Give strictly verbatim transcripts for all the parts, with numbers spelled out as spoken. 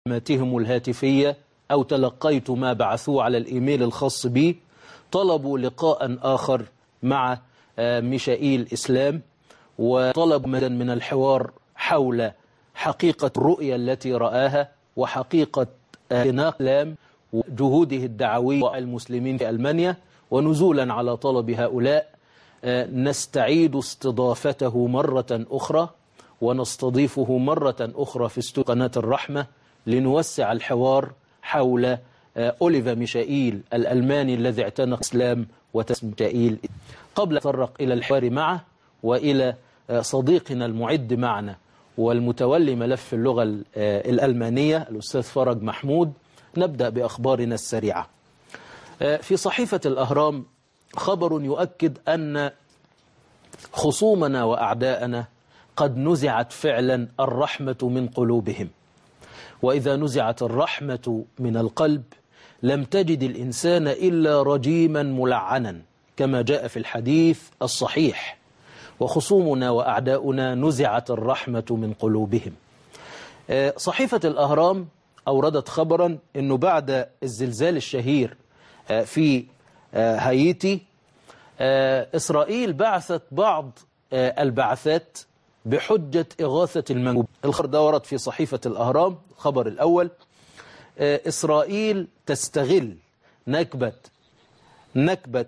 مكالماتهم الهاتفية أو تلقيت ما بعثوه على الإيميل الخاص بي، طلبوا لقاء آخر مع ميشائيل إسلام، وطلب مدى من الحوار حول حقيقة الرؤية التي رآها وحقيقة إسلام وجهوده الدعوية المسلمين في ألمانيا. ونزولا على طلب هؤلاء نستعيد استضافته مرة أخرى ونستضيفه مرة أخرى في استوديو قناة الرحمة لنوسع الحوار حول أوليفا ميشائيل الألماني الذي اعتنق الإسلام وتسمى ميشائيل. قبل أن نتطرق إلى الحوار معه وإلى صديقنا المعد معنا والمتولي ملف اللغة الألمانية الأستاذ فرج محمود، نبدأ بأخبارنا السريعة. في صحيفة الأهرام خبر يؤكد أن خصومنا وأعداءنا قد نزعت فعلا الرحمة من قلوبهم، وإذا نزعت الرحمة من القلب لم تجد الإنسان إلا رجيما ملعنا كما جاء في الحديث الصحيح. وخصومنا وأعداؤنا نزعت الرحمة من قلوبهم. صحيفة الأهرام أوردت خبرا أنه بعد الزلزال الشهير في هايتي إسرائيل بعثت بعض البعثات بحجة إغاثة المنكوبين. الخبر ده ورد في صحيفة الأهرام. الخبر الأول: إسرائيل تستغل نكبة نكبة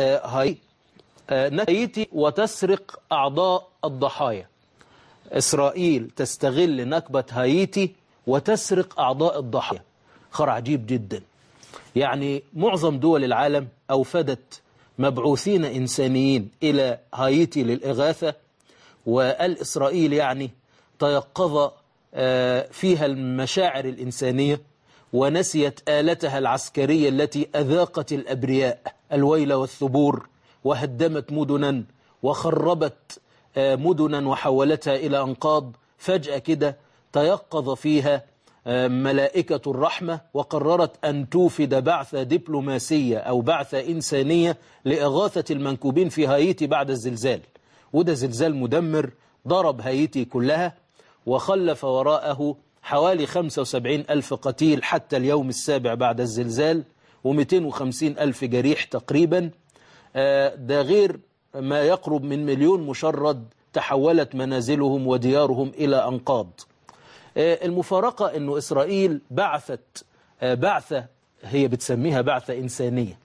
هايتي وتسرق أعضاء الضحايا. إسرائيل تستغل نكبة هايتي وتسرق أعضاء الضحايا. خبر عجيب جدا. يعني معظم دول العالم أوفدت مبعوثين إنسانيين إلى هايتي للإغاثة، والإسرائيل يعني تيقظ فيها المشاعر الإنسانية ونسيت آلتها العسكرية التي أذاقت الأبرياء الويل والثبور وهدمت مدنا وخربت مدنا وحولتها إلى أنقاض. فجأة كده تيقظ فيها ملائكة الرحمة وقررت أن توفد بعثة دبلوماسية أو بعثة إنسانية لإغاثة المنكوبين في هايتي بعد الزلزال. وده زلزال مدمر ضرب هايتي كلها وخلف وراءه حوالي خمسة وسبعين ألف قتيل حتى اليوم السابع بعد الزلزال ومئتين وخمسين ألف جريح تقريبا. ده غير ما يقرب من مليون مشرد تحولت منازلهم وديارهم إلى أنقاض. المفارقة أنه إسرائيل بعثت بعثة هي بتسميها بعثة إنسانية،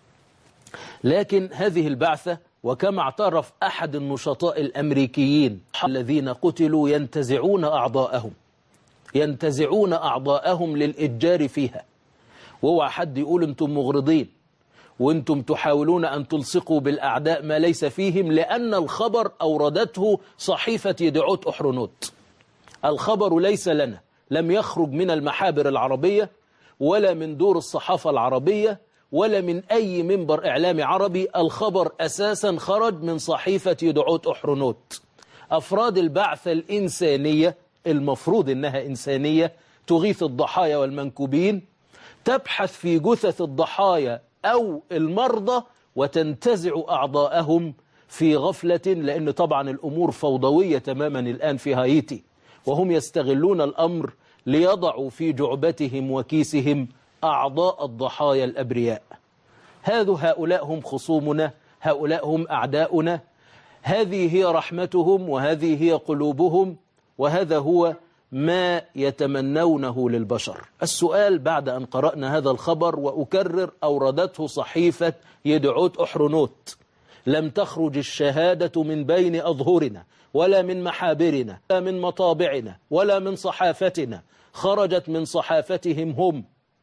لكن هذه البعثة وكما اعترف أحد النشطاء الأمريكيين الذين قتلوا ينتزعون أعضاءهم ينتزعون أعضاءهم للإتجار فيها. وهو حد يقول أنتم مغرضين وأنتم تحاولون أن تلصقوا بالأعداء ما ليس فيهم، لأن الخبر أوردته صحيفة يدعوت أحرنوت. الخبر ليس لنا، لم يخرج من المحابر العربية ولا من دور الصحافة العربية ولا من أي منبر إعلامي عربي. الخبر أساسا خرج من صحيفة يدعوت أحرنوت. أفراد البعثة الإنسانية المفروض أنها إنسانية تغيث الضحايا والمنكوبين تبحث في جثث الضحايا أو المرضى وتنتزع أعضاءهم في غفلة، لأن طبعا الأمور فوضوية تماما الآن في هايتي، وهم يستغلون الأمر ليضعوا في جعبتهم وكيسهم أعضاء الضحايا الأبرياء. هذا هؤلاء هم خصومنا، هؤلاء هم أعداؤنا، هذه هي رحمتهم وهذه هي قلوبهم، وهذا هو ما يتمنونه للبشر. السؤال بعد أن قرأنا هذا الخبر وأكرر أوردته صحيفة يدعوت أحرنوت، لم تخرج الشهادة من بين أظهرنا ولا من محابرنا ولا من مطابعنا ولا من صحافتنا، خرجت من صحافتهم هم.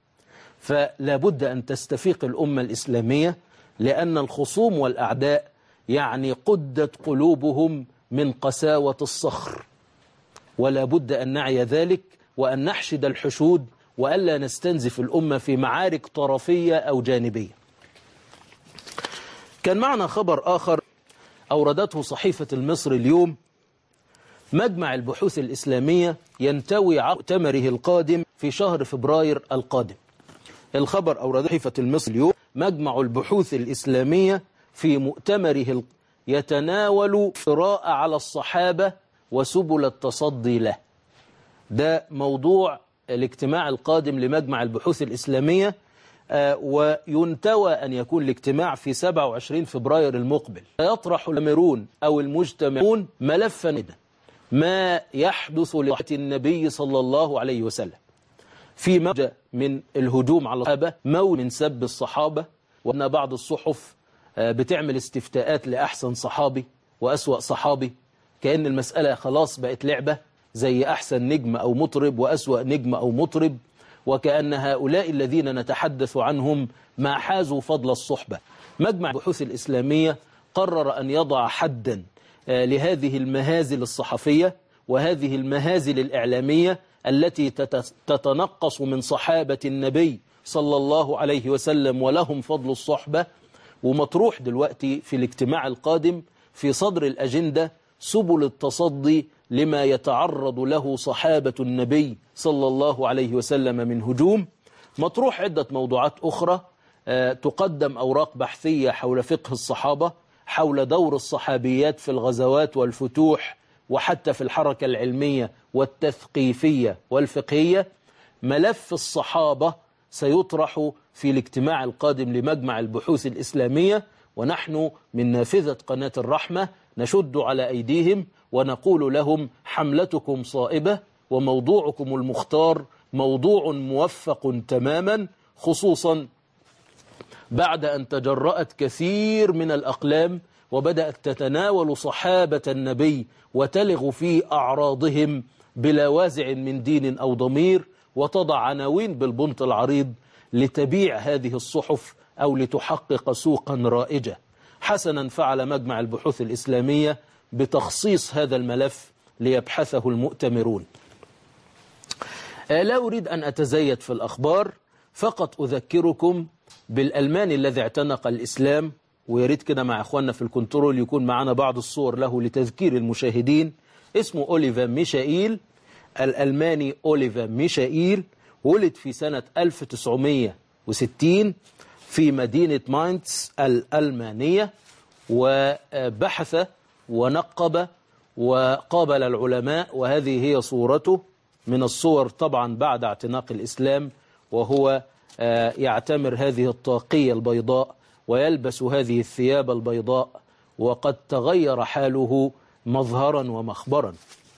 فلا بد أن تستفيق الأمة الإسلامية، لأن الخصوم والأعداء يعني قدت قلوبهم من قساوة الصخر، ولا بد أن نعي ذلك وأن نحشد الحشود وألا نستنزف الأمة في معارك طرفية أو جانبية. كان معنا خبر آخر أوردته صحيفة المصري اليوم: مجمع البحوث الإسلامية ينتوي على مؤتمره القادم في شهر فبراير القادم. الخبر أوردته صحيفة المصري اليوم: مجمع البحوث الإسلامية في مؤتمره يتناول قراءة على الصحابة وسبل التصدي له. ده موضوع الاجتماع القادم لمجمع البحوث الإسلامية، وينتوى أن يكون الاجتماع في سبعة وعشرين فبراير المقبل. يطرح المؤتمرون أو المجتمعون ملفا ما يحدث لحياة النبي صلى الله عليه وسلم، في موجة من الهجوم على الصحابة، موجة من سب الصحابة، وأن بعض الصحف بتعمل استفتاءات لأحسن صحابي وأسوأ صحابي، كأن المسألة خلاص بقت لعبة زي أحسن نجم أو مطرب وأسوأ نجم أو مطرب، وكأن هؤلاء الذين نتحدث عنهم ما حازوا فضل الصحبة. مجمع البحوث الإسلامية قرر أن يضع حدا لهذه المهازل الصحفية وهذه المهازل الإعلامية التي تتنقص من صحابة النبي صلى الله عليه وسلم ولهم فضل الصحبة. ومطروح دلوقتي في الاجتماع القادم في صدر الأجندة سبل التصدي لما يتعرض له صحابة النبي صلى الله عليه وسلم من هجوم. مطروح عدة موضوعات أخرى، تقدم أوراق بحثية حول فقه الصحابة، حول دور الصحابيات في الغزوات والفتوح وحتى في الحركة العلمية والتثقيفية والفقهية. ملف الصحابة سيطرح في الاجتماع القادم لمجمع البحوث الإسلامية، ونحن من نافذة قناة الرحمة نشد على أيديهم ونقول لهم حملتكم صائبة، وموضوعكم المختار موضوع موفق تماما، خصوصا بعد أن تجرأت كثير من الأقلام وبدأت تتناول صحابة النبي وتلغ في أعراضهم بلا وازع من دين أو ضمير، وتضع عناوين بالبنط العريض لتبيع هذه الصحف أو لتحقق سوقا رائجة. حسنا فعل مجمع البحوث الإسلامية بتخصيص هذا الملف ليبحثه المؤتمرون. لا أريد أن أتزيد في الأخبار، فقط أذكركم بالألماني الذي اعتنق الإسلام، ويريد كده مع أخواننا في الكنترول يكون معنا بعض الصور له لتذكير المشاهدين. اسمه أوليفا ميشائيل، الألماني أوليفا ميشائيل، ولد في سنة ألف وتسعمائة وستين في مدينة ماينتس الألمانية، وبحث ونقب وقابل العلماء، وهذه هي صورته من الصور طبعا بعد اعتناق الإسلام، وهو يعتمر هذه الطاقية البيضاء ويلبس هذه الثياب البيضاء، وقد تغير حاله مظهرا ومخبرا.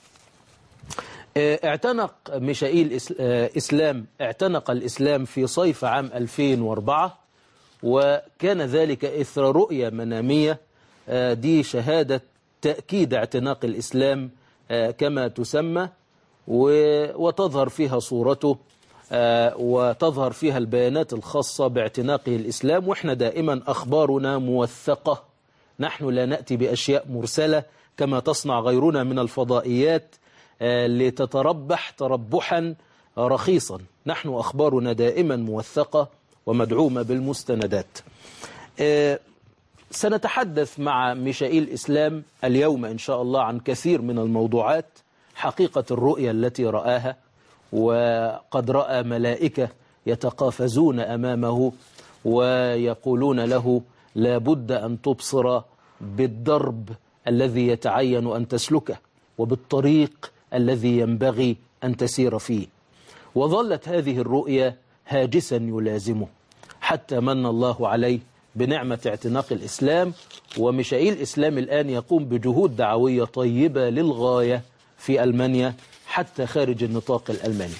اعتنق ميشائيل إسلام اعتنق الإسلام في صيف عام ألفين وأربعة، وكان ذلك إثر رؤية منامية، دي شهادة تأكيد اعتناق الإسلام كما تسمى، وتظهر فيها صورته وتظهر فيها البيانات الخاصة باعتناقه الإسلام. وإحنا دائما أخبارنا موثقة، نحن لا نأتي بأشياء مرسلة كما تصنع غيرنا من الفضائيات لتتربح تربحا رخيصا. نحن أخبارنا دائما موثقة ومدعومة بالمستندات. سنتحدث مع ميشائيل إسلام اليوم إن شاء الله عن كثير من الموضوعات، حقيقة الرؤية التي رآها، وقد رأى ملائكة يتقافزون أمامه ويقولون له لا بد أن تبصر بالدرب الذي يتعين أن تسلكه وبالطريق الذي ينبغي أن تسير فيه. وظلت هذه الرؤية هاجسا يلازمه حتى من الله عليه بنعمة اعتناق الإسلام. وميشائيل إسلام الآن يقوم بجهود دعوية طيبة للغاية في ألمانيا حتى خارج النطاق الألماني.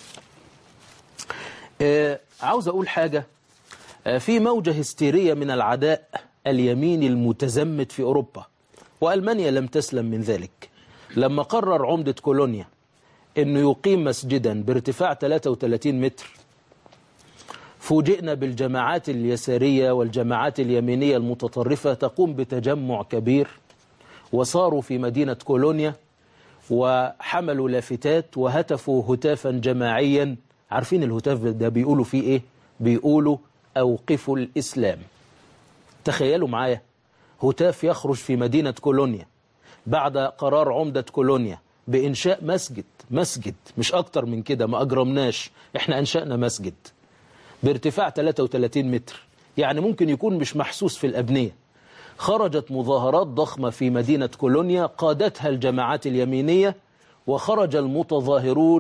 آه عاوز أقول حاجة، آه في موجة هستيرية من العداء اليميني المتزمت في أوروبا، وألمانيا لم تسلم من ذلك. لما قرر عمدة كولونيا أنه يقيم مسجدا بارتفاع ثلاثة وثلاثين متر، فوجئنا بالجماعات اليسارية والجماعات اليمينية المتطرفة تقوم بتجمع كبير، وصاروا في مدينة كولونيا وحملوا لافتات وهتفوا هتافا جماعيا. عارفين الهتاف ده بيقولوا فيه ايه؟ بيقولوا أوقفوا الإسلام. تخيلوا معايا هتاف يخرج في مدينة كولونيا بعد قرار عمدة كولونيا بإنشاء مسجد مسجد مش أكتر من كده، ما أجرمناش، إحنا أنشأنا مسجد بارتفاع ثلاثة وثلاثين متر، يعني ممكن يكون مش محسوس في الأبنية. خرجت مظاهرات ضخمة في مدينة كولونيا قادتها الجماعات اليمينية، وخرج المتظاهرون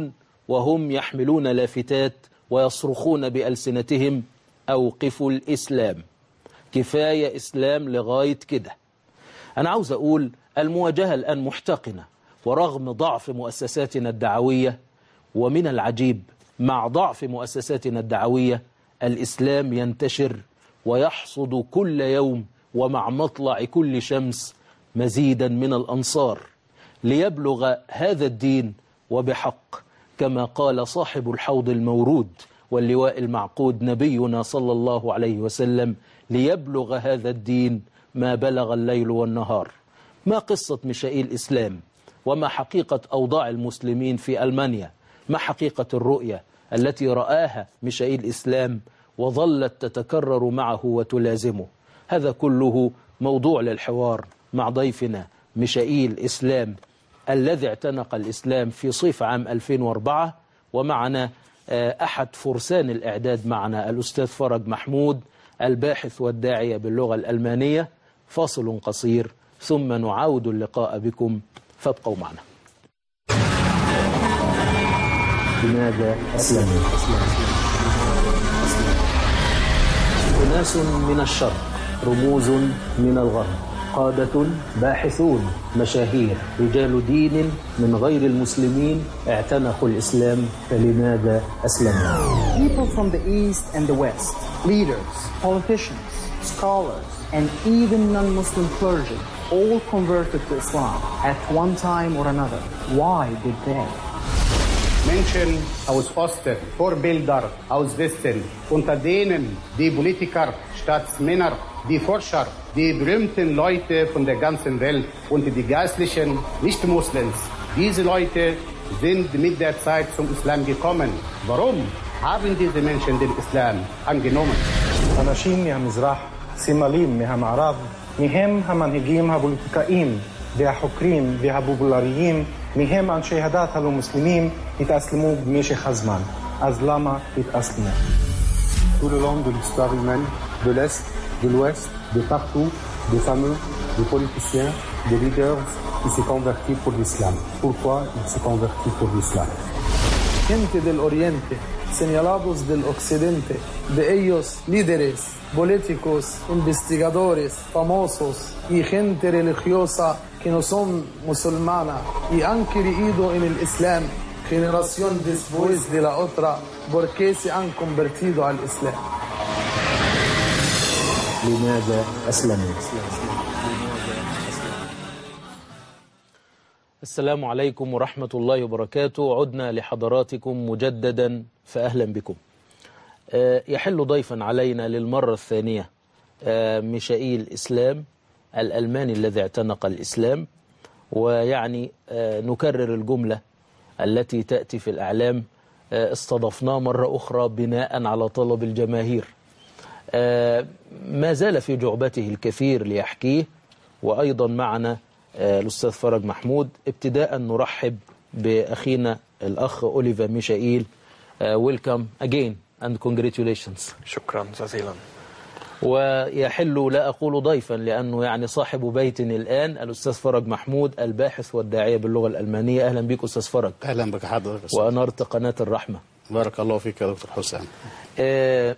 وهم يحملون لافتات ويصرخون بألسنتهم أوقفوا الإسلام، كفاية إسلام لغاية كده. أنا عاوز أقول المواجهة الآن محتقنة، ورغم ضعف مؤسساتنا الدعوية، ومن العجيب مع ضعف مؤسساتنا الدعوية الإسلام ينتشر ويحصد كل يوم ومع مطلع كل شمس مزيدا من الأنصار ليبلغ هذا الدين، وبحق كما قال صاحب الحوض المورود واللواء المعقود نبينا صلى الله عليه وسلم: ليبلغ هذا الدين ما بلغ الليل والنهار. ما قصة ميشائيل إسلام؟ وما حقيقة أوضاع المسلمين في ألمانيا؟ ما حقيقة الرؤية التي رآها ميشائيل إسلام وظلت تتكرر معه وتلازمه؟ هذا كله موضوع للحوار مع ضيفنا ميشائيل إسلام الذي اعتنق الإسلام في صيف عام ألفين وأربعة، ومعنا أحد فرسان الإعداد معنا الأستاذ فرج محمود الباحث والداعية باللغة الألمانية. فاصل قصير ثم نعاود اللقاء بكم، فابقوا معنا. لماذا أسلموا؟ أناس من الشرق، رموز من الغرب، قادة، باحثون، مشاهير، رجال دين من غير المسلمين اعتنقوا الإسلام، فلماذا أسلموا؟ People from the East and the West, leaders, politicians, scholars, and even non-Muslim clergy all converted to Islam at one time or another. Why did they? Menschen aus Osten, Vorbilder aus Westen, unter denen die Politiker, Staatsmänner, die Forscher, die berühmten Leute von der ganzen Welt und die geistlichen Nicht-Muslims. Diese Leute sind mit der Zeit zum Islam gekommen. Warum haben diese Menschen den Islam angenommen? אנשים מהמזרח, סימלים מהמערב, מהם המנהיגים הפוליטיקאים והחוקרים והפופולריים, מהם אנשי הדת הלא מוסלמים, התאסלמו במשך הזמן. אז למה התאסלמו? Tout le long de l'histoire humaine, de l'Est, de l'Ouest, de partout, des fameux, des politiciens, des leaders qui se convertissent pour l'islam. Pourquoi ils se convertissent pour l'islam? Gente del Oriente, señalados del Occidente, de ellos líderes, políticos, investigadores, famosos y gente religiosa que no son musulmana y han creído en el Islam generación después de la otra porque se han convertido al Islam. لماذا أسلموا؟ السلام عليكم ورحمة الله وبركاته. عدنا لحضراتكم مجددا، فأهلا بكم. يحل ضيفا علينا للمرة الثانية ميشائيل إسلام الألماني الذي اعتنق الإسلام. ويعني نكرر الجملة التي تأتي في الأعلام: استضفناه مرة أخرى بناء على طلب الجماهير. ما زال في جعبته الكثير ليحكيه، وأيضا معنا الأستاذ فرج محمود. ابتداء نرحب بأخينا الأخ أوليفا ميشائيل. Welcome again and congratulations. شكرا جزيلا. ويحل لا أقول ضيفا لأنه يعني صاحب بيت الآن الأستاذ فرج محمود الباحث والداعية باللغة الألمانية. أهلا بك أستاذ فرج. أهلا بك حضرتك. وأنرت قناة الرحمة. بارك الله فيك يا دكتور حسام. آه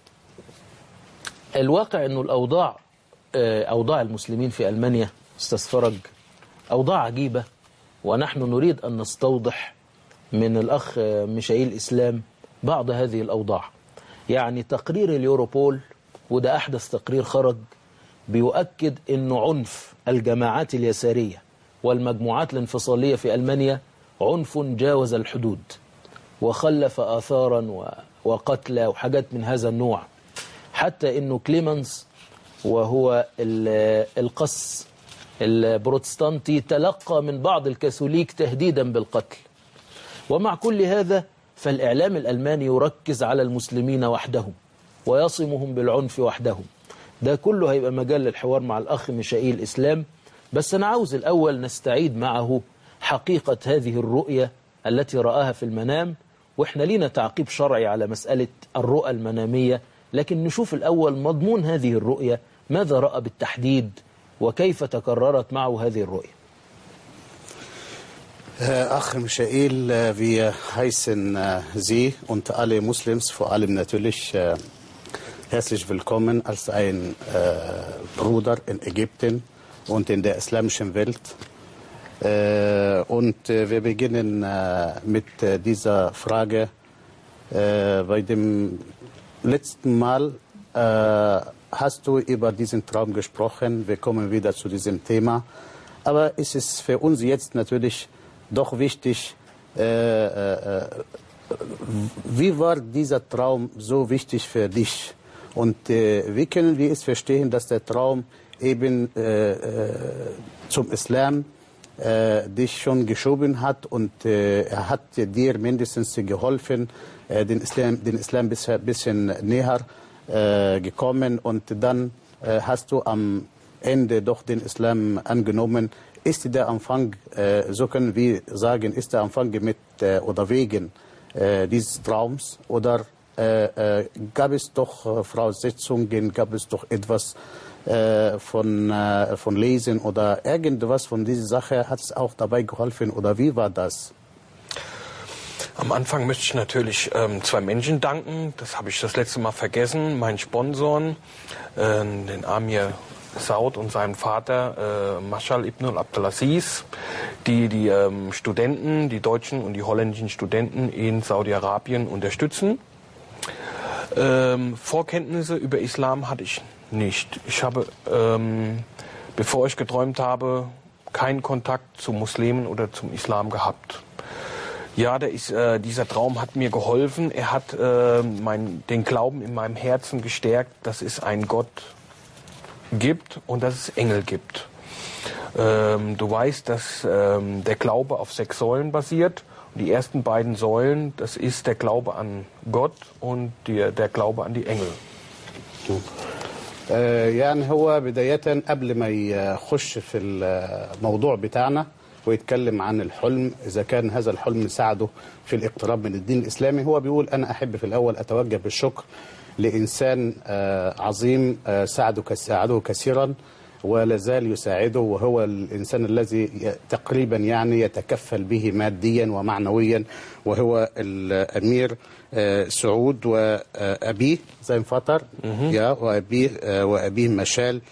الواقع أنه الأوضاع آه أوضاع المسلمين في ألمانيا أستاذ فرج أوضاع عجيبة، ونحن نريد أن نستوضح من الأخ ميشائيل إسلام بعض هذه الأوضاع. يعني تقرير اليوروبول، وده أحدث تقرير خرج، بيؤكد أن عنف الجماعات اليسارية والمجموعات الانفصالية في ألمانيا عنف جاوز الحدود وخلف آثارا وقتلى وحاجات من هذا النوع، حتى أنه كليمنز وهو القس البروتستانتي تلقى من بعض الكاثوليك تهديدا بالقتل. ومع كل هذا فالإعلام الألماني يركز على المسلمين وحدهم ويصمهم بالعنف وحدهم. ده كله هيبقى مجال للحوار مع الأخ ميشائيل إسلام. بس أنا عاوز الأول نستعيد معه حقيقة هذه الرؤية التي رآها في المنام، وإحنا لينا تعقيب شرعي على مسألة الرؤى المنامية، لكن نشوف الأول مضمون هذه الرؤية، ماذا رأى بالتحديد وكيف تكررت معه هذه الرؤية. Ach, Michael, wir heißen Sie und alle Muslims, vor allem natürlich herzlich willkommen als ein Bruder in Ägypten und in der islamischen Welt. Und wir beginnen mit dieser Frage. Bei dem letzten Mal hast du über diesen Traum gesprochen. Wir kommen wieder zu diesem Thema. Aber es ist für uns jetzt natürlich doch wichtig, äh, äh, wie war dieser Traum so wichtig für dich? Und äh, wie können wir es verstehen, dass der Traum eben äh, äh, zum Islam äh, dich schon geschoben hat und äh, er hat dir mindestens geholfen, äh, den Islam, den Islam ein bisschen näher äh, gekommen und dann äh, hast du am Ende doch den Islam angenommen. Ist der Anfang, äh, so können wir sagen, ist der Anfang mit äh, oder wegen äh, dieses Traums oder äh, äh, gab es doch äh, Voraussetzungen, gab es doch etwas äh, von, äh, von Lesen oder irgendwas von dieser Sache, hat es auch dabei geholfen oder wie war das? Am Anfang möchte ich natürlich ähm, zwei Menschen danken, das habe ich das letzte Mal vergessen, meinen Sponsoren, äh, den Amir Saud und seinem Vater äh, Mashal ibn al-Abdelaziz, die die ähm, Studenten, die deutschen und die holländischen Studenten in Saudi-Arabien unterstützen. Ähm, Vorkenntnisse über Islam hatte ich nicht. Ich habe, ähm, bevor ich geträumt habe, keinen Kontakt zu Muslimen oder zum Islam gehabt. Ja, der ist, äh, dieser Traum hat mir geholfen. Er hat äh, mein, den Glauben in meinem Herzen gestärkt, dass es einen Gott gibt und dass es Engel gibt. Ähm, du weißt, dass ähm, der Glaube auf sechs Säulen basiert. Und die ersten beiden Säulen, das ist der Glaube an Gott und die, der Glaube an die Engel. يعني هو بداية قبل ما يخش في الموضوع بتاعنا ويتكلم عن الحلم إذا كان هذا الحلم ساعده في الاقتراب من الدين الإسلامي، هو بيقول أنا أحب في الأول أتوجه بالشكر لإنسان عظيم ساعده ساعده كثيرا ولا زال يساعده، وهو الإنسان الذي تقريبا يعني يتكفل به ماديا ومعنويا، وهو الأمير سعود وأبيه زين فطر يا وأبيه وأبيه مشال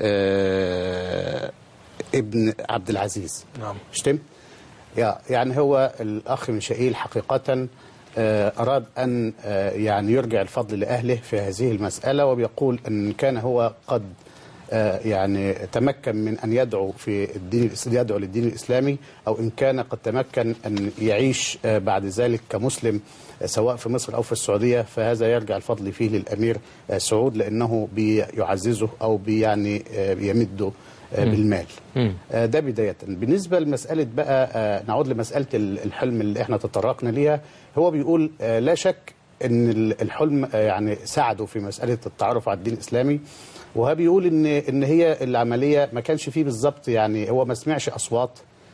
ابن عبد العزيز. نعم. شتم؟ يعني هو الأخ ميشائيل حقيقة أراد أن يعني يرجع الفضل لأهله في هذه المسألة، وبيقول أن كان هو قد يعني تمكن من أن يدعو في الدين يدعو للدين الإسلامي، أو إن كان قد تمكن أن يعيش بعد ذلك كمسلم سواء في مصر أو في السعودية، فهذا يرجع الفضل فيه للأمير سعود لأنه بيعززه أو بي يعني بيمده بالمال. ده بداية. بالنسبة لمسألة بقى نعود لمسألة الحلم اللي احنا تطرقنا ليها، هو بيقول لا شك ان الحلم يعني ساعده في مسألة التعرف على الدين الإسلامي، وهو بيقول ان ان هي العملية ما كانش فيه بالظبط، يعني هو ما سمعش أصوات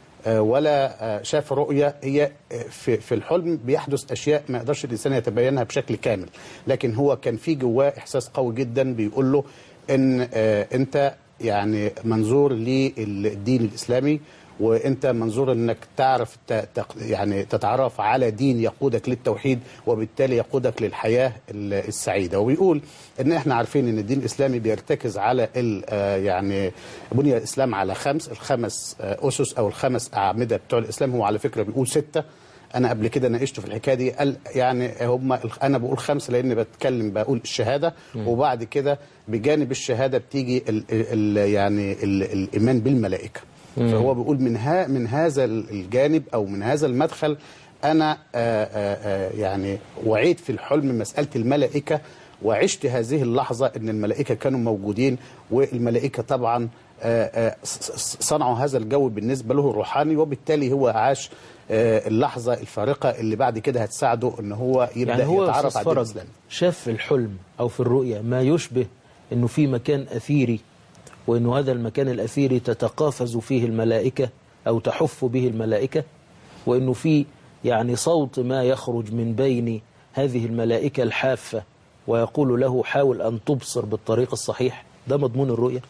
ولا شاف رؤية، هي في في الحلم بيحدث أشياء ما يقدرش الإنسان يتبينها بشكل كامل، لكن هو كان في جواه إحساس قوي جدا بيقول له ان انت يعني منظور للدين الإسلامي، وانت منظور انك تعرف يعني تتعرف على دين يقودك للتوحيد وبالتالي يقودك للحياة السعيدة. وبيقول ان احنا عارفين ان الدين الإسلامي بيرتكز على يعني بني الإسلام على خمس الخمس أسس او الخمس أعمدة بتوع الإسلام. هو على فكرة بيقول ستة، انا قبل كده ناقشته في الحكايه دي، قال يعني هم انا بقول خمسه لان بتكلم بقول الشهاده، وبعد كده بجانب الشهاده بتيجي ال ال يعني ال الايمان بالملائكه. فهو بيقول من ها من هذا الجانب او من هذا المدخل انا آآ آآ يعني وعيت في الحلم مساله الملائكه، وعشت هذه اللحظه ان الملائكه كانوا موجودين، والملائكه طبعا آآ صنعوا هذا الجو بالنسبه له الروحاني، وبالتالي هو عاش اللحظة الفارقة اللي بعد كده هتساعده ان هو يبدأ يعني هو يتعرف على الإسلام. شاف في الحلم او في الرؤية ما يشبه انه في مكان أثيري، وانه هذا المكان الأثيري تتقافز فيه الملائكة او تحف به الملائكة، وانه في يعني صوت ما يخرج من بين هذه الملائكة الحافة ويقول له حاول ان تبصر بالطريق الصحيح. ده مضمون الرؤية.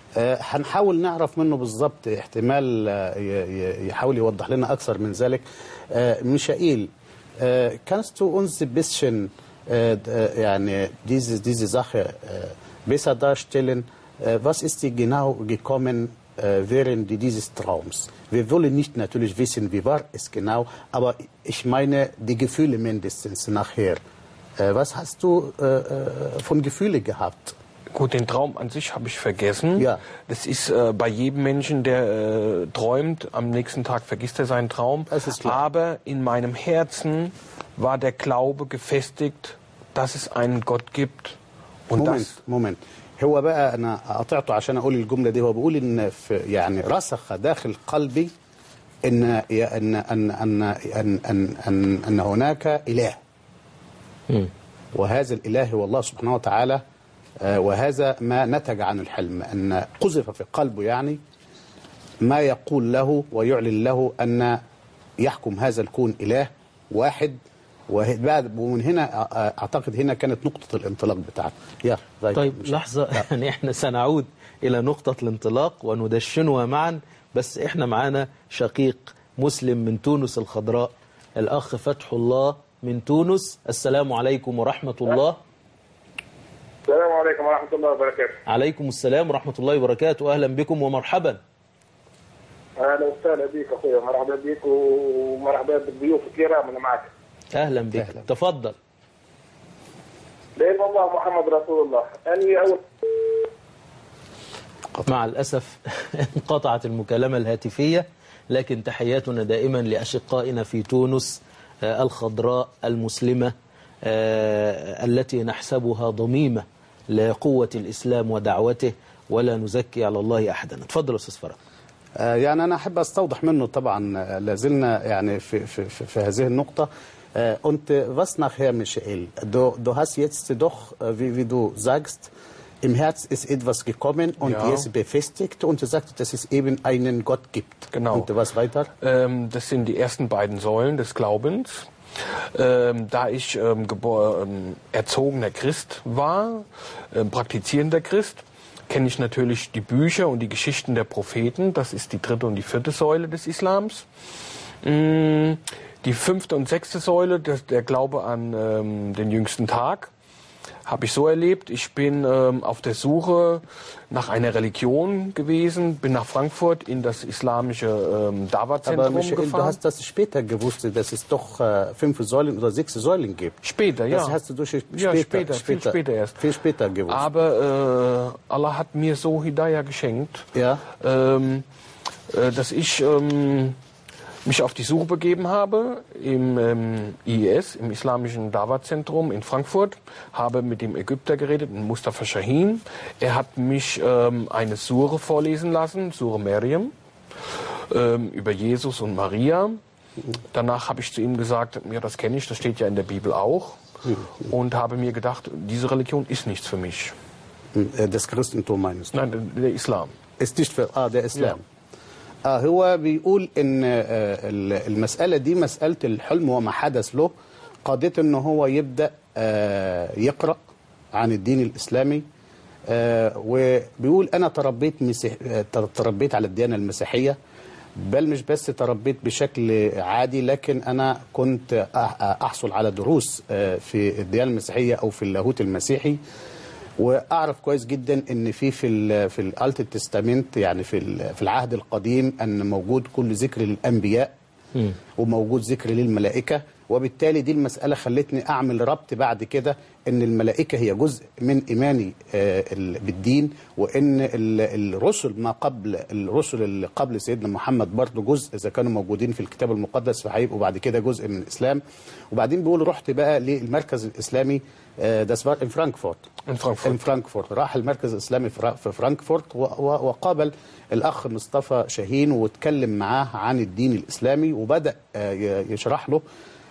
آه، هنحاول نعرف منه بالظبط، احتمال آه، ي- ي- يحاول يوضح لنا أكثر من ذلك. آه، ميشائيل, äh, kannst du uns ein bisschen äh, äh, يعني diese, diese Sache äh, besser darstellen? Äh, was ist dir genau gekommen äh, während dieses Traums? Wir wollen nicht natürlich wissen, wie war es genau, aber ich meine die Gefühle mindestens nachher. Äh, was hast du äh, äh, von Gefühlen gehabt? Gut, den Traum an sich habe ich vergessen. Ja. Das ist äh, bei jedem Menschen, der äh, träumt, am nächsten Tag vergisst er seinen Traum. Das ist klar. Aber in meinem Herzen war der Glaube gefestigt, dass es einen Gott gibt. Und مومنت das, مومنت هو بقى انا قطعته عشان اقول الجمله دي. هو بيقول ان في يعني رسخ داخل قلبي ان ان ان ان ان ان, أن, أن هناك اله، وهذا الاله هو الله سبحانه وتعالى. آه، وهذا ما نتج عن الحلم، ان قذف في قلبه يعني ما يقول له ويعلن له ان يحكم هذا الكون اله واحد. وبعد ومن هنا اعتقد هنا كانت نقطه الانطلاق بتاعته. يا طيب لحظة، يعني احنا سنعود إلى نقطة الانطلاق وندشنها معا، بس احنا معانا شقيق مسلم من تونس الخضراء، الأخ فتح الله من تونس. السلام عليكم ورحمة الله. السلام عليكم ورحمة الله وبركاته. عليكم السلام ورحمة الله وبركاته، أهلا بكم ومرحبا. أهلا وسهلا بك أخويا، مرحبا بك ومرحبا بالضيوف الكرام اللي معك. أهلا بك. أهلا. تفضل. بإذن الله محمد رسول الله. أني أول مع الأسف انقطعت المكالمة الهاتفية، لكن تحياتنا دائما لأشقائنا في تونس آه، الخضراء المسلمة آه، التي نحسبها ضميمة لقوة الإسلام ودعوته، ولا نزكي على الله أحدا. تفضل أستاذ فرج. آه، يعني انا احب استوضح منه طبعا. آه، لازلنا يعني في في في, في هذه النقطه. Äh, und äh, was nachher, Michael? Du, du hast jetzt doch, äh, wie, wie du sagst, im Herz ist etwas gekommen und Ja. jetzt befestigt und du sagst, dass es eben einen Gott gibt. Genau. Und was weiter? ähm, das sind die ersten beiden Säulen des Glaubens. Ähm, da ich ähm, gebor- ähm, erzogener Christ war, ähm, praktizierender Christ, kenne ich natürlich die Bücher und die Geschichten der Propheten. Das ist die dritte und die vierte Säule des Islams. Mm, Die fünfte und sechste Säule, der, der Glaube an ähm, den jüngsten Tag, habe ich so erlebt. Ich bin ähm, auf der Suche nach einer Religion gewesen, bin nach Frankfurt in das islamische ähm, Aber Dawa-Zentrum Michael, du gefahren. hast das später gewusst, dass es doch äh, fünf Säulen oder sechs Säulen gibt. Später, ja. Das hast du durch später, Ja, später, viel später erst. Viel später gewusst. Aber äh, Allah hat mir so Hidayah geschenkt, Ja. ähm, äh, dass ich ähm, mich auf die Suche begeben habe im ähm, I I S, im Islamischen Dawa-Zentrum in Frankfurt, habe mit dem Ägypter geredet, mit Mustafa Shahin. Er hat mich ähm, eine Sure vorlesen lassen, Sure Maryam, ähm, über Jesus und Maria. Danach habe ich zu ihm gesagt, ja, das kenne ich, das steht ja in der Bibel auch. Und habe mir gedacht, diese Religion ist nichts für mich. Äh, Das Christentum meinst du? Nein, der Islam. ist nicht für آه ده إسلام. آه هو بيقول إن آه المسألة دي مسألة الحلم وما حدث له قادته إن هو يبدأ آه يقرأ عن الدين الإسلامي. آه وبيقول أنا تربيت مسيح تربيت على الديانة المسيحية، بل مش بس تربيت بشكل عادي، لكن أنا كنت أحصل على دروس آه في الديانة المسيحية أو في اللاهوت المسيحي. واعرف كويس جدا ان في في ال في الالت تستامنت، يعني في في العهد القديم، ان موجود كل ذكر للانبياء وموجود ذكر للملائكه. وبالتالي دي المساله خلتني اعمل ربط بعد كده ان الملائكه هي جزء من ايماني بالدين، وان الرسل ما قبل الرسل اللي قبل سيدنا محمد برضه جزء، اذا كانوا موجودين في الكتاب المقدس فهيبقوا بعد كده جزء من الاسلام. وبعدين بيقول رحت بقى للمركز الاسلامي ده في فرانكفورت. فرانكفورت. فرانكفورت راح المركز الاسلامي في فرانكفورت وقابل الاخ مصطفى شاهين واتكلم معاه عن الدين الاسلامي، وبدا يشرح له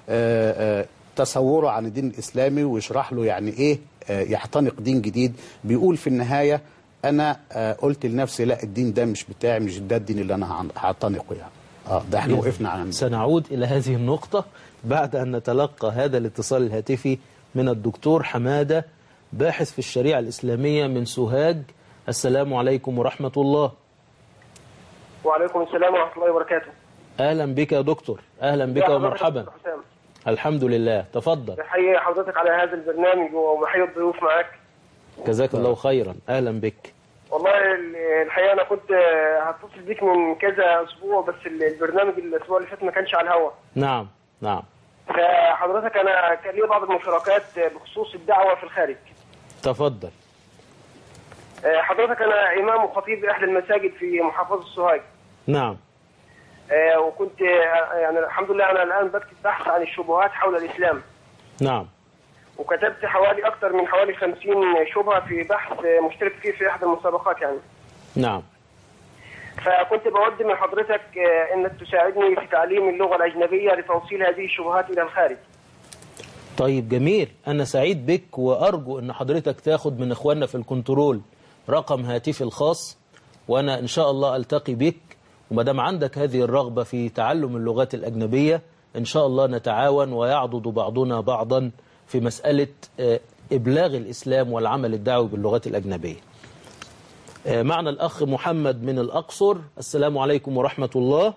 تصوره عن الدين الاسلامي ويشرح له يعني ايه يحتنق دين جديد. بيقول في النهايه انا قلت لنفسي لا، الدين ده مش بتاعي، مش ده الدين اللي انا هعتنقه يعني. اه ده احنا وقفنا عن سنعود الى هذه النقطه بعد ان نتلقى هذا الاتصال الهاتفي من الدكتور حماده، باحث في الشريعه الاسلاميه من سوهاج السلام عليكم ورحمة الله. وعليكم السلام ورحمة الله وبركاته. أهلا بك يا دكتور، أهلا بك ومرحبا. الحمد لله، تفضل. بحيي حضرتك على هذا البرنامج وبحيي الضيوف معاك. جزاك الله خيرا، أهلا بك. والله الحقيقة أنا كنت هتصل بيك من كذا أسبوع، بس البرنامج الأسبوع اللي فات ما كانش على الهواء. نعم نعم. فحضرتك أنا كان لي بعض المشاركات بخصوص الدعوة في الخارج. تفضل. حضرتك أنا إمام وخطيب إحدى المساجد في محافظة سوهاج. نعم. آه وكنت آه يعني الحمد لله أنا الآن بكتب بحث عن الشبهات حول الإسلام. نعم. وكتبت حوالي أكثر من حوالي خمسين شبهة في بحث مشترك فيه في إحدى المسابقات يعني. نعم. فكنت بود من حضرتك آه إنك تساعدني في تعليم اللغة الأجنبية لتوصيل هذه الشبهات إلى الخارج. طيب جميل، أنا سعيد بك وأرجو أن حضرتك تاخد من إخواننا في الكنترول رقم هاتفي الخاص، وأنا إن شاء الله ألتقي بك، وما دام عندك هذه الرغبة في تعلم اللغات الأجنبية إن شاء الله نتعاون ويعضد بعضنا بعضا في مسألة إبلاغ الإسلام والعمل الدعوي باللغات الأجنبية. معنا الأخ محمد من الأقصر. السلام عليكم ورحمة الله.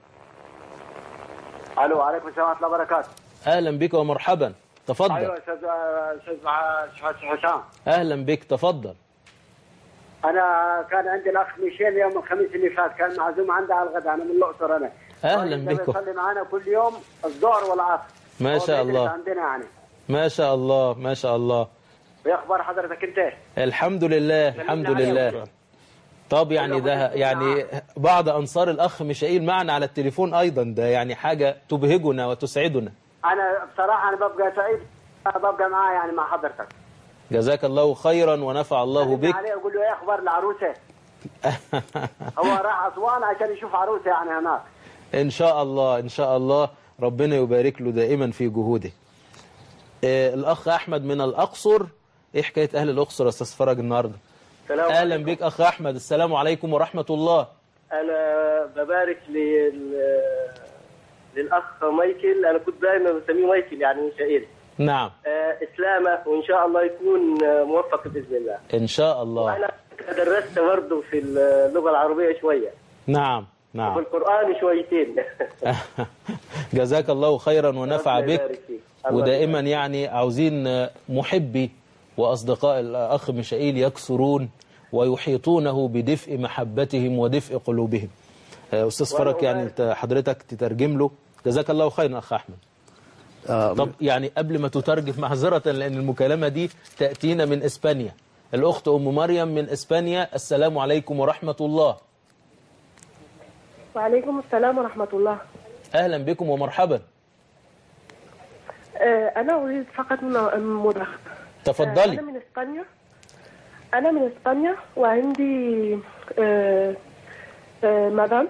ألو، وعليكم السلام ورحمة الله وبركاته. أهلا بك ومرحبا، تفضل. أيوة أستاذ أستاذ حسام. أهلا بك، تفضل. أنا كان عندي الأخ ميشيل يوم الخميس اللي فات كان معزوم عندي على الغداء، أنا من الأقصر أنا. أهلا بكم. يصلي معنا كل يوم الظهر والعصر. ما شاء الله. عندنا يعني. ما شاء الله ما شاء الله. ويا أخبار حضرتك أنت؟ الحمد لله الحمد لله. طب يعني ده يعني بعض أنصار الأخ ميشائيل معنا على التليفون أيضا، ده يعني حاجة تبهجنا وتسعدنا. أنا بصراحة أنا ببقى سعيد ببقى معاه يعني مع حضرتك. جزاك الله خيرا ونفع الله بك. عليه أقول له إيه أخبار العروسة؟ هو راح أسوان عشان يشوف عروسة يعني هناك. إن شاء الله إن شاء الله، ربنا يبارك له دائما في جهوده. آه الأخ أحمد من الأقصر. إيه حكاية أهل الأقصر يا أستاذ فرج النهاردة؟ أهلا بك أخ أحمد، السلام عليكم ورحمة الله. أنا ببارك لل... للأخ مايكل، أنا كنت دائما بسميه مايكل يعني ميشائيل. نعم. آه إسلامه وإن شاء الله يكون موفق بإذن الله. إن شاء الله. وأنا درست برضه في اللغة العربية شوية. نعم نعم. وفي القرآن شويتين. جزاك الله خيرا ونفع بك. ودائما يعني عاوزين محبي وأصدقاء الأخ ميشائيل يكثرون ويحيطونه بدفء محبتهم ودفء قلوبهم. أستاذ فرج يعني انت حضرتك تترجم له. جزاك الله خيرا أخ أحمد. آه طب يعني قبل ما تترجم معذرة لأن المكالمة دي تأتينا من إسبانيا، الأخت أم مريم من إسبانيا. السلام عليكم ورحمة الله. وعليكم السلام ورحمة الله. أهلا بكم ومرحبا. أنا أريد فقط مداخلة. تفضلي. أنا من إسبانيا أنا من إسبانيا وعندي مدام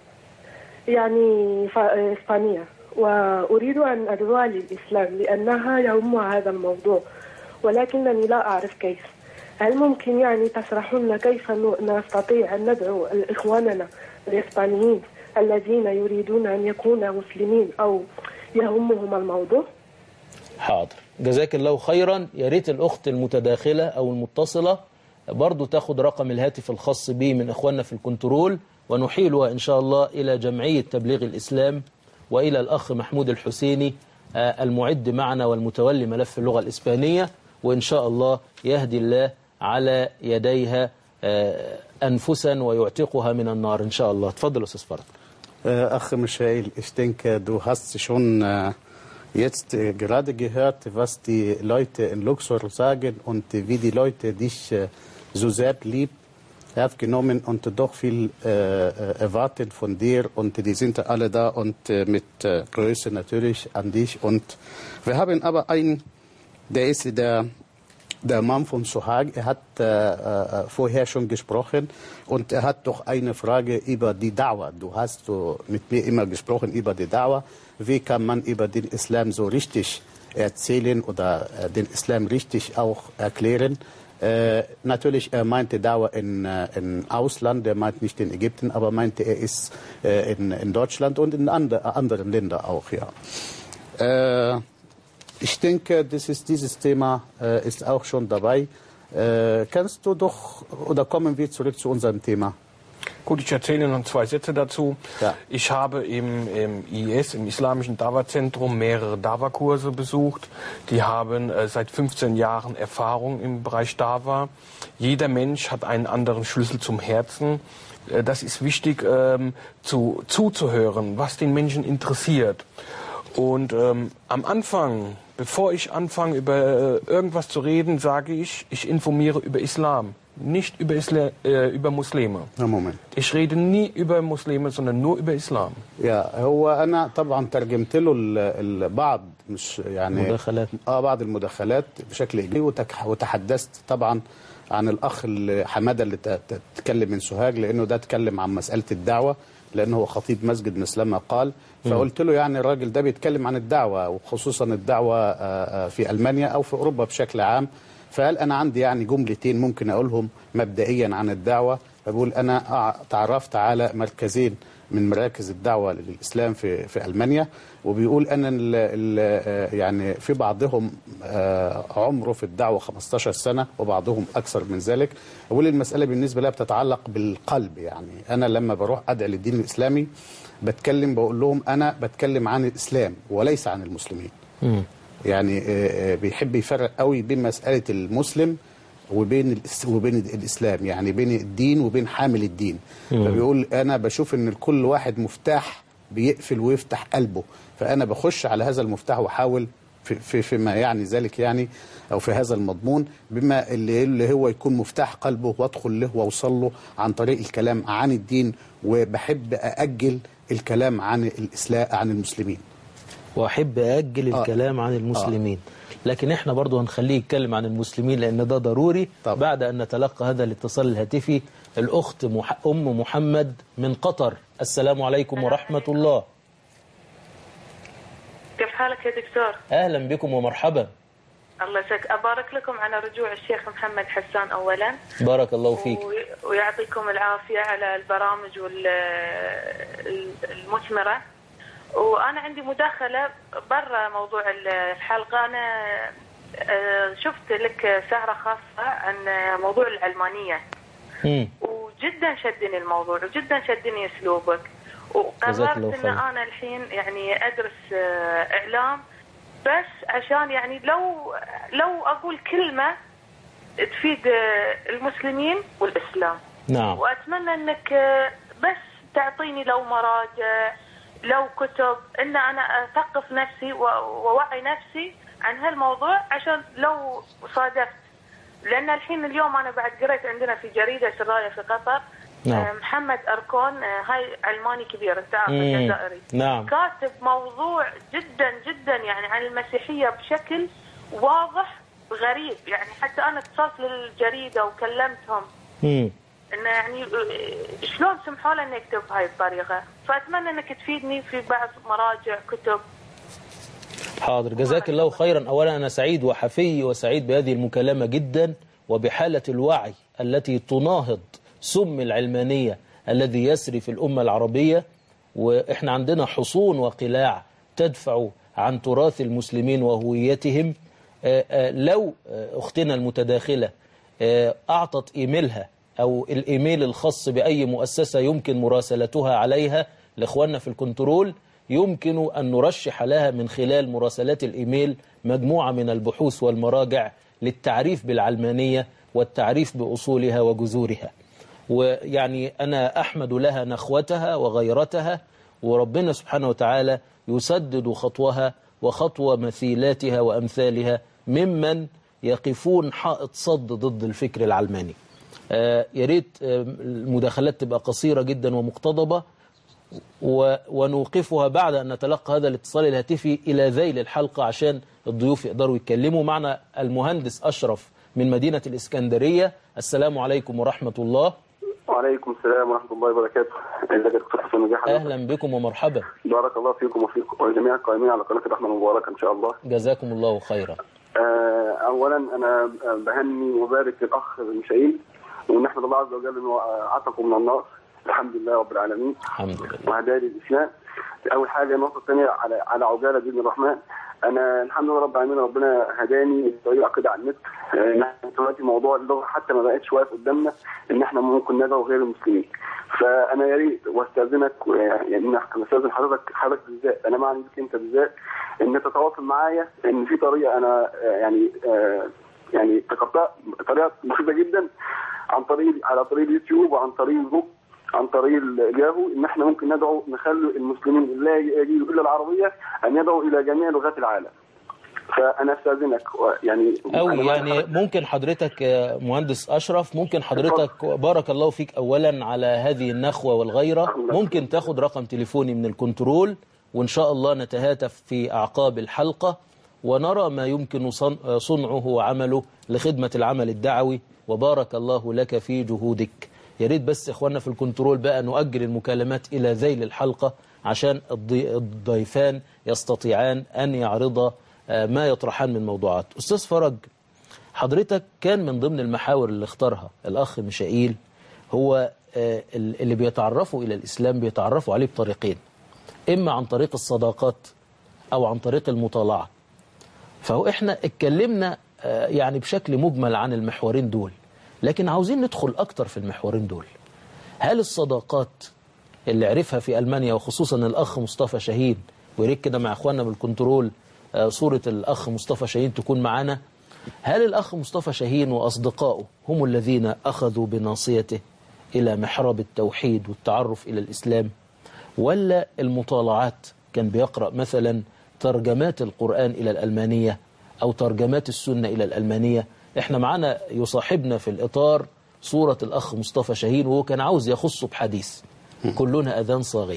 يعني إسبانية، وأريد أن أدعوها للإسلام لأنها يهم هذا الموضوع، ولكنني لا أعرف كيف. هل ممكن يعني تشرحون لنا كيف نستطيع أن ندعو إخواننا الإسبانيين الذين يريدون أن يكونوا مسلمين أو يهمهم الموضوع؟ حاضر، جزاك الله خيرا. يا ريت الأخت المتداخلة أو المتصلة برضو تاخد رقم الهاتف الخاص به من إخواننا في الكنترول، ونحيلها إن شاء الله إلى جمعية تبليغ الإسلام وإلى الأخ محمود الحسيني المعد معنا والمتولي ملف اللغة الإسبانية، وإن شاء الله يهدي الله على يديها أنفسا ويعتقها من النار إن شاء الله. تفضل أستاذ فرج. Ach Michael, ich denke, du hast schon äh, jetzt äh, gerade gehört, was die Leute in Luxor sagen und äh, wie die Leute dich äh, so sehr lieb aufgenommen und doch viel äh, erwartet von dir, und die sind alle da und äh, mit äh, Größe natürlich an dich. Und wir haben aber einen, der ist der Der Mann von Sohag, er hat äh, äh, vorher schon gesprochen und er hat doch eine Frage über die Dauer. Du hast so mit mir immer gesprochen über die Dauer. Wie kann man über den Islam so richtig erzählen oder äh, den Islam richtig auch erklären? Äh, natürlich, er meinte Dauer in, äh, in Ausland, er meint nicht in Ägypten, aber meinte er ist äh, in, in Deutschland und in andre, anderen Ländern auch, ja. Äh, Ich denke, das ist, dieses Thema äh, ist auch schon dabei. Äh, kannst du doch, oder kommen wir zurück zu unserem Thema? Gut, ich erzähle noch zwei Sätze dazu. Ja. Ich habe im, im I S, im Islamischen Dawa-Zentrum, mehrere Dawa-Kurse besucht. Die haben äh, seit fünfzehn Jahren Erfahrung im Bereich Dawa. Jeder Mensch hat einen anderen Schlüssel zum Herzen. Äh, das ist wichtig, ähm, zu, zuzuhören, was den Menschen interessiert. Und ähm, am Anfang, bevor ich anfange, über äh, irgendwas zu reden, sage ich, ich informiere über Islam. Nicht über, Isla äh, über Muslime. Moment. Ich rede nie über Muslime, sondern nur über Islam. يا هو أنا طبعا ترجمت له البعض مش يعني مداخلات. اه بعض المداخلات بشكل إيجابي وتك- وتحدثت طبعا عن الأخ اللي- حمادة اللي ت- ت- تكلم من سوهاج لأنه ده اتكلم عن مسألة الدعوة لأنه هو خطيب مسجد مثلما قال فقلت له يعني الراجل ده بيتكلم عن الدعوة وخصوصا الدعوة آه، آه، في ألمانيا أو في أوروبا بشكل عام فقال أنا عندي يعني جملتين ممكن أقولهم مبدئيا عن الدعوة فبقول أنا أع- تعرفت على مركزين من مراكز الدعوة للإسلام في في ألمانيا وبيقول أن ال ال يعني في بعضهم آه، عمره في الدعوة خمستاشر سنة وبعضهم أكثر من ذلك بقول المسألة بالنسبة لها بتتعلق بالقلب يعني أنا لما بروح أدعي للدين الإسلامي بتكلم بقول لهم أنا بتكلم عن الإسلام وليس عن المسلمين مم. يعني آه، آه، بيحب يفرق قوي بين مسألة المسلم وبين الإس- وبين الإسلام يعني بين الدين وبين حامل الدين مم. فبيقول أنا بشوف إن كل واحد مفتاح بيقفل ويفتح قلبه فأنا بخش على هذا المفتاح وأحاول في, في فيما يعني ذلك يعني أو في هذا المضمون بما اللي, اللي هو يكون مفتاح قلبه وأدخل له وأوصل له عن طريق الكلام عن الدين وبحب أأجل الكلام عن الإسلام عن المسلمين وأحب أأجل آه. الكلام عن المسلمين لكن احنا برضو هنخليه يتكلم عن المسلمين لأن ده ضروري طبعا. بعد أن نتلقى هذا الاتصال الهاتفي الأخت مح... أم محمد من قطر. السلام عليكم ورحمة الله. كيف حالك يا دكتور؟ أهلا بكم ومرحبا. الله يسعدك. أبارك لكم على رجوع الشيخ محمد حسان أولا بارك الله فيك. وي- ويعطيكم العافية على البرامج والمثمرة. وأنا عندي مداخلة برا موضوع الحلقة. أنا آه، شفت لك سهرة خاصة عن موضوع العلمانية مم. وجدا شدني الموضوع وجدا شدني أسلوبك جزاك الله وقررت أن خير. أنا الحين يعني أدرس آه، إعلام بس عشان يعني لو لو أقول كلمة تفيد آه، المسلمين والإسلام. نعم. وأتمنى أنك آه، بس تعطيني لو مراجع لو كتب ان انا اثقف نفسي و- ووعي نفسي عن هالموضوع عشان لو صادفت لان الحين اليوم انا بعد قريت عندنا في جريده سرايا في قطر نعم. آه، محمد اركون آه، هاي علماني كبير انت عارف مم. الجزائري نعم. كاتب موضوع جدا جدا يعني عن المسيحيه بشكل واضح غريب يعني حتى انا اتصلت للجريده وكلمتهم مم. انه يعني آه، شلون سمحوا له انه يكتب بهاي الطريقه فاتمنى انك تفيدني في بعض مراجع كتب. حاضر جزاك الله خيرا. أولا أنا سعيد وحفي وسعيد بهذه المكالمة جدا وبحالة الوعي التي تناهض سم العلمانية الذي يسري في الأمة العربية وإحنا عندنا حصون وقلاع تدفع عن تراث المسلمين وهويتهم. آه، آه، لو آه، أختنا المتداخلة آه، أعطت إيميلها أو الإيميل الخاص بأي مؤسسة يمكن مراسلتها عليها لإخواننا في الكنترول يمكن أن نرشح لها من خلال مراسلات الإيميل مجموعة من البحوث والمراجع للتعريف بالعلمانية والتعريف بأصولها وجذورها. ويعني أنا أحمد لها نخوتها وغيرتها وربنا سبحانه وتعالى يسدد خطوها وخطوة مثيلاتها وأمثالها ممن يقفون حائط صد ضد الفكر العلماني. آه يا ريت آه المداخلات تبقى قصيرة جدا ومقتضبة و- ونوقفها بعد أن نتلقى هذا الاتصال الهاتفي إلى ذيل الحلقة عشان الضيوف يقدروا يتكلموا. معنا المهندس أشرف من مدينة الإسكندرية. السلام عليكم ورحمة الله. وعليكم السلام ورحمة الله وبركاته. ازيك يا دكتور حسن نجاح؟ أهلا بكم ومرحبا. بارك الله فيكم وفيكم وجميع القائمين على قناة الرحمة المباركة إن شاء الله. جزاكم الله خيرا. آه، أولا أنا بهني وبارك الأخ ميشائيل ونحمد الله عز وجل أنه عتقه من النار الحمد لله رب العالمين الحمد لله وهداه للإسلام. أول حاجة النقطة الثانية على على عجالة دين الرحمن. انا الحمد لله رب العالمين، ربنا هداني بطريقه كده على النت. احنا دلوقتي موضوع اللغه حتى ما بقتش واقف قدامنا ان احنا ممكن ندعو غير المسلمين. فانا يا ريت واستاذنك يعني انا استاذن حضرتك حضرتك بالذات، انا معني بك انت بالذات، ان تتواصل معايا ان في طريقه انا يعني يعني تقطع طريقه بسيطه جدا عن طريق على طريق اليوتيوب وعن طريق الجوجل عن طريق الياهو، ان احنا ممكن ندعو نخلي المسلمين لا يجيدوا الا العربيه ان يدعوا الى جميع لغات العالم. فانا استاذنك يعني او يعني ممكن حضرتك مهندس اشرف، ممكن حضرتك بارك الله فيك اولا على هذه النخوه والغيره، ممكن تاخد رقم تليفوني من الكنترول وان شاء الله نتهاتف في اعقاب الحلقه ونرى ما يمكن صنعه وعمله لخدمه العمل الدعوي. وبارك الله لك في جهودك. يا ريت بس اخواننا في الكنترول بقى نؤجل المكالمات الى ذيل الحلقه عشان الضيفان يستطيعان ان يعرضا ما يطرحان من موضوعات. أستاذ فرج، حضرتك كان من ضمن المحاور اللي اختارها الأخ ميشائيل هو اللي بيتعرفوا إلى الإسلام بيتعرفوا عليه بطريقين، إما عن طريق الصداقات أو عن طريق المطالعة. فهو إحنا اتكلمنا يعني بشكل مجمل عن المحورين دول، لكن عاوزين ندخل أكتر في المحورين دول. هل الصداقات اللي عرفها في ألمانيا وخصوصا الأخ مصطفى شاهين، ويريد كده مع إخواننا بالكنترول صورة الأخ مصطفى شاهين تكون معنا، هل الأخ مصطفى شاهين وأصدقائه هم الذين أخذوا بناصيته إلى محراب التوحيد والتعرف إلى الإسلام، ولا المطالعات كان بيقرأ مثلا ترجمات القرآن إلى الألمانية أو ترجمات السنة إلى الألمانية؟ إحنا معنا يصاحبنا في الإطار صورة الأخ مصطفى شاهين وهو كان عاوز يخصه بحديث كلنا أذان صاغية.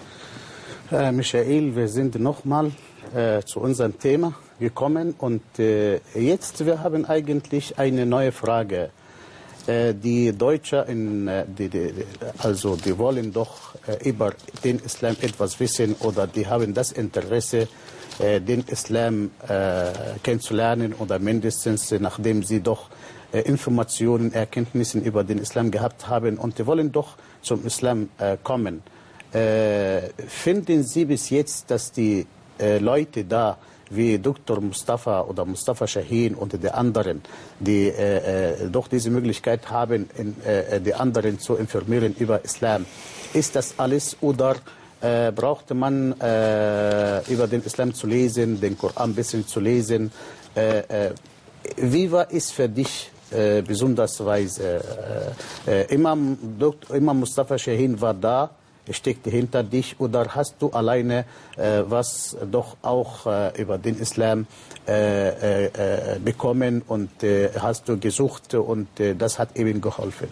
Michael, wir sind nochmal äh, zu unserem Thema gekommen und äh, jetzt wir haben eigentlich eine neue Frage. Äh, die Deutschen, in, äh, die, die, also die wollen doch äh, über den Islam etwas wissen oder die haben das Interesse, äh, den Islam äh, kennenzulernen oder mindestens äh, nachdem sie doch äh, Informationen, Erkenntnissen über den Islam gehabt haben und die wollen doch zum Islam äh, kommen. Äh, finden Sie bis jetzt, dass die äh, Leute da wie Doktor Mustafa oder Mustafa Shahin und die anderen, die äh, äh, doch diese Möglichkeit haben, in, äh, die anderen zu informieren über Islam, ist das alles oder äh, brauchte man äh, über den Islam zu lesen, den Koran ein bisschen zu lesen? Äh, äh, wie war es für dich äh, besonders weise? Äh, äh, Imam, Doktor, Imam Mustafa Shahin war da, steckte hinter dich oder hast du alleine äh, was doch auch äh, über den Islam äh, äh, bekommen und äh, hast du gesucht und äh, das hat eben geholfen?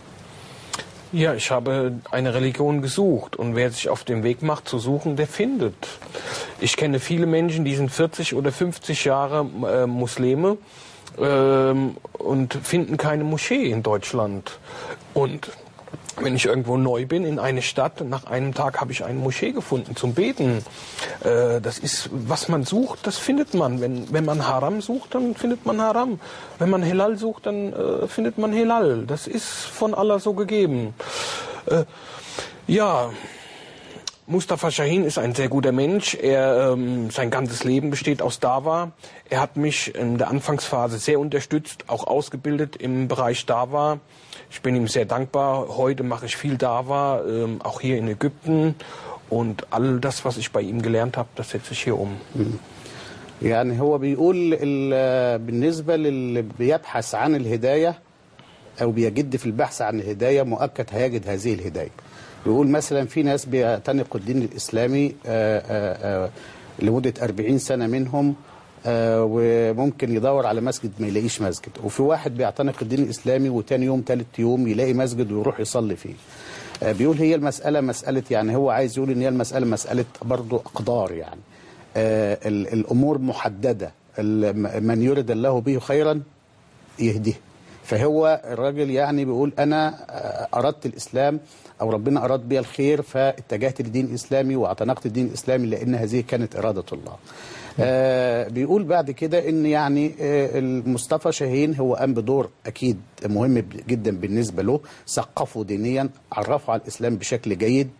Ja, ich habe eine Religion gesucht und wer sich auf den Weg macht zu suchen, der findet. Ich kenne viele Menschen, die sind vierzig oder fünfzig Jahre äh, Muslime äh, und finden keine Moschee in Deutschland. Und wenn ich irgendwo neu bin in eine Stadt, nach einem Tag habe ich eine Moschee gefunden zum Beten. Äh, das ist, was man sucht, das findet man. Wenn, wenn man Haram sucht, dann findet man Haram. Wenn man Hilal sucht, dann äh, findet man Hilal. Das ist von Allah so gegeben. Äh, ja, Mustafa Shahin ist ein sehr guter Mensch. Er, ähm, sein ganzes Leben besteht aus Dawa. Er hat mich in der Anfangsphase sehr unterstützt, auch ausgebildet im Bereich Dawa. Ich bin ihm sehr dankbar. Heute mache ich viel Dawa, ähm, auch hier in Ägypten. Und all das, was ich bei ihm gelernt habe, das setze ich hier um. يعني هو بيقول بالنسبة للي بيبحث عن الهداية أو بيجد في البحث عن الهداية مؤكد هيجد هذه الهداية. بيقول مثلا في ناس بيعتنقوا الدين الإسلامي لمدة أربعين سنة منهم وممكن يدور على مسجد ما يلاقيش مسجد، وفي واحد بيعتنق الدين الإسلامي وتاني يوم تالت يوم يلاقي مسجد ويروح يصلي فيه. بيقول هي المسألة مسألة يعني هو عايز يقول إن هي المسألة مسألة برضو أقدار، يعني الأمور محددة، من يرد الله به خيرا يهديه. فهو الراجل يعني بيقول أنا أردت الإسلام أو ربنا أراد بي الخير فاتجهت للدين الإسلامي واعتنقت الدين الإسلامي لأن هذه كانت إرادة الله. آه بيقول بعد كده ان يعني آه المصطفى شاهين هو قام بدور اكيد مهم جدا بالنسبه له، ثقفه دينيا، عرفه على الاسلام بشكل جيد،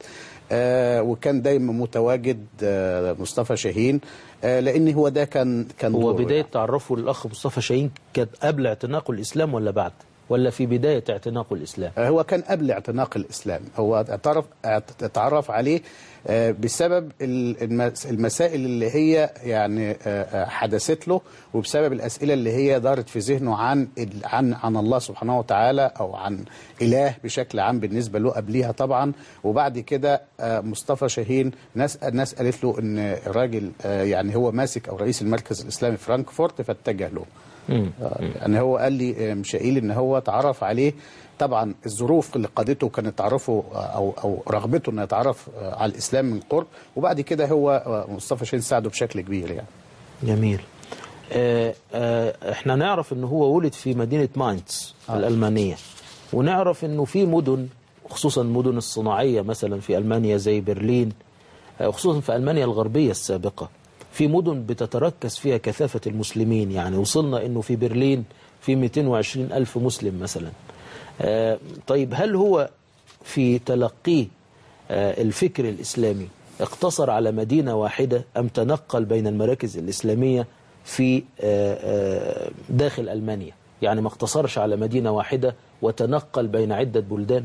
آه وكان دايما متواجد آه مصطفى شاهين، آه لان هو ده كان كان هو بدايه يعني. تعرفه للاخ مصطفى شاهين كانت قبل اعتناقه الاسلام ولا بعد، ولا في بدايه اعتناقه الاسلام؟ آه هو كان قبل اعتناق الاسلام، هو اعترف اتعرف عليه آه بسبب المسائل اللي هي يعني آه حدثت له، وبسبب الاسئله اللي هي دارت في ذهنه عن عن عن الله سبحانه وتعالى او عن اله بشكل عام بالنسبه له قبليها طبعا. وبعد كده آه مصطفى شاهين ناس الناس قالت له ان الراجل آه يعني هو ماسك او رئيس المركز الاسلامي في فرانكفورت، فاتجه له. آه يعني هو قال لي مشائيل ان هو تعرف عليه، طبعا الظروف اللي قادته كانت تعرفه او او رغبته انه يتعرف على الاسلام من قرب، وبعد كده هو مصطفى شاهين ساعده بشكل كبير يعني. جميل. آه آه احنا نعرف انه هو ولد في مدينه ماينز آه. الالمانيه، ونعرف انه في مدن خصوصا المدن الصناعيه مثلا في المانيا زي برلين، آه خصوصا في المانيا الغربيه السابقه، في مدن بتتركز فيها كثافه المسلمين، يعني وصلنا انه في برلين في مئتين وعشرين ألف مسلم مثلا. آه طيب هل هو في تلقيه آه الفكر الإسلامي اقتصر على مدينة واحدة أم تنقل بين المراكز الإسلامية في آه آه داخل ألمانيا؟ يعني ما اقتصرش على مدينة واحدة وتنقل بين عدة بلدان؟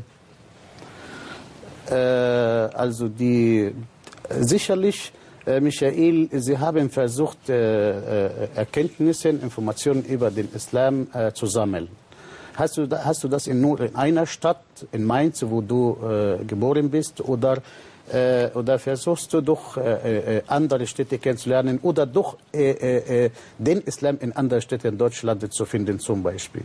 آه also die sicherlich Michael, Sie haben versucht Erkenntnisse, Informationen über den Islam zu sammeln. Hast du, hast du das in nur in einer Stadt, in Mainz, wo du äh, geboren bist, oder, äh, oder versuchst du doch äh, äh, andere Städte kennenzulernen oder doch äh, äh, den Islam in anderen Städten in Deutschland zu finden zum Beispiel?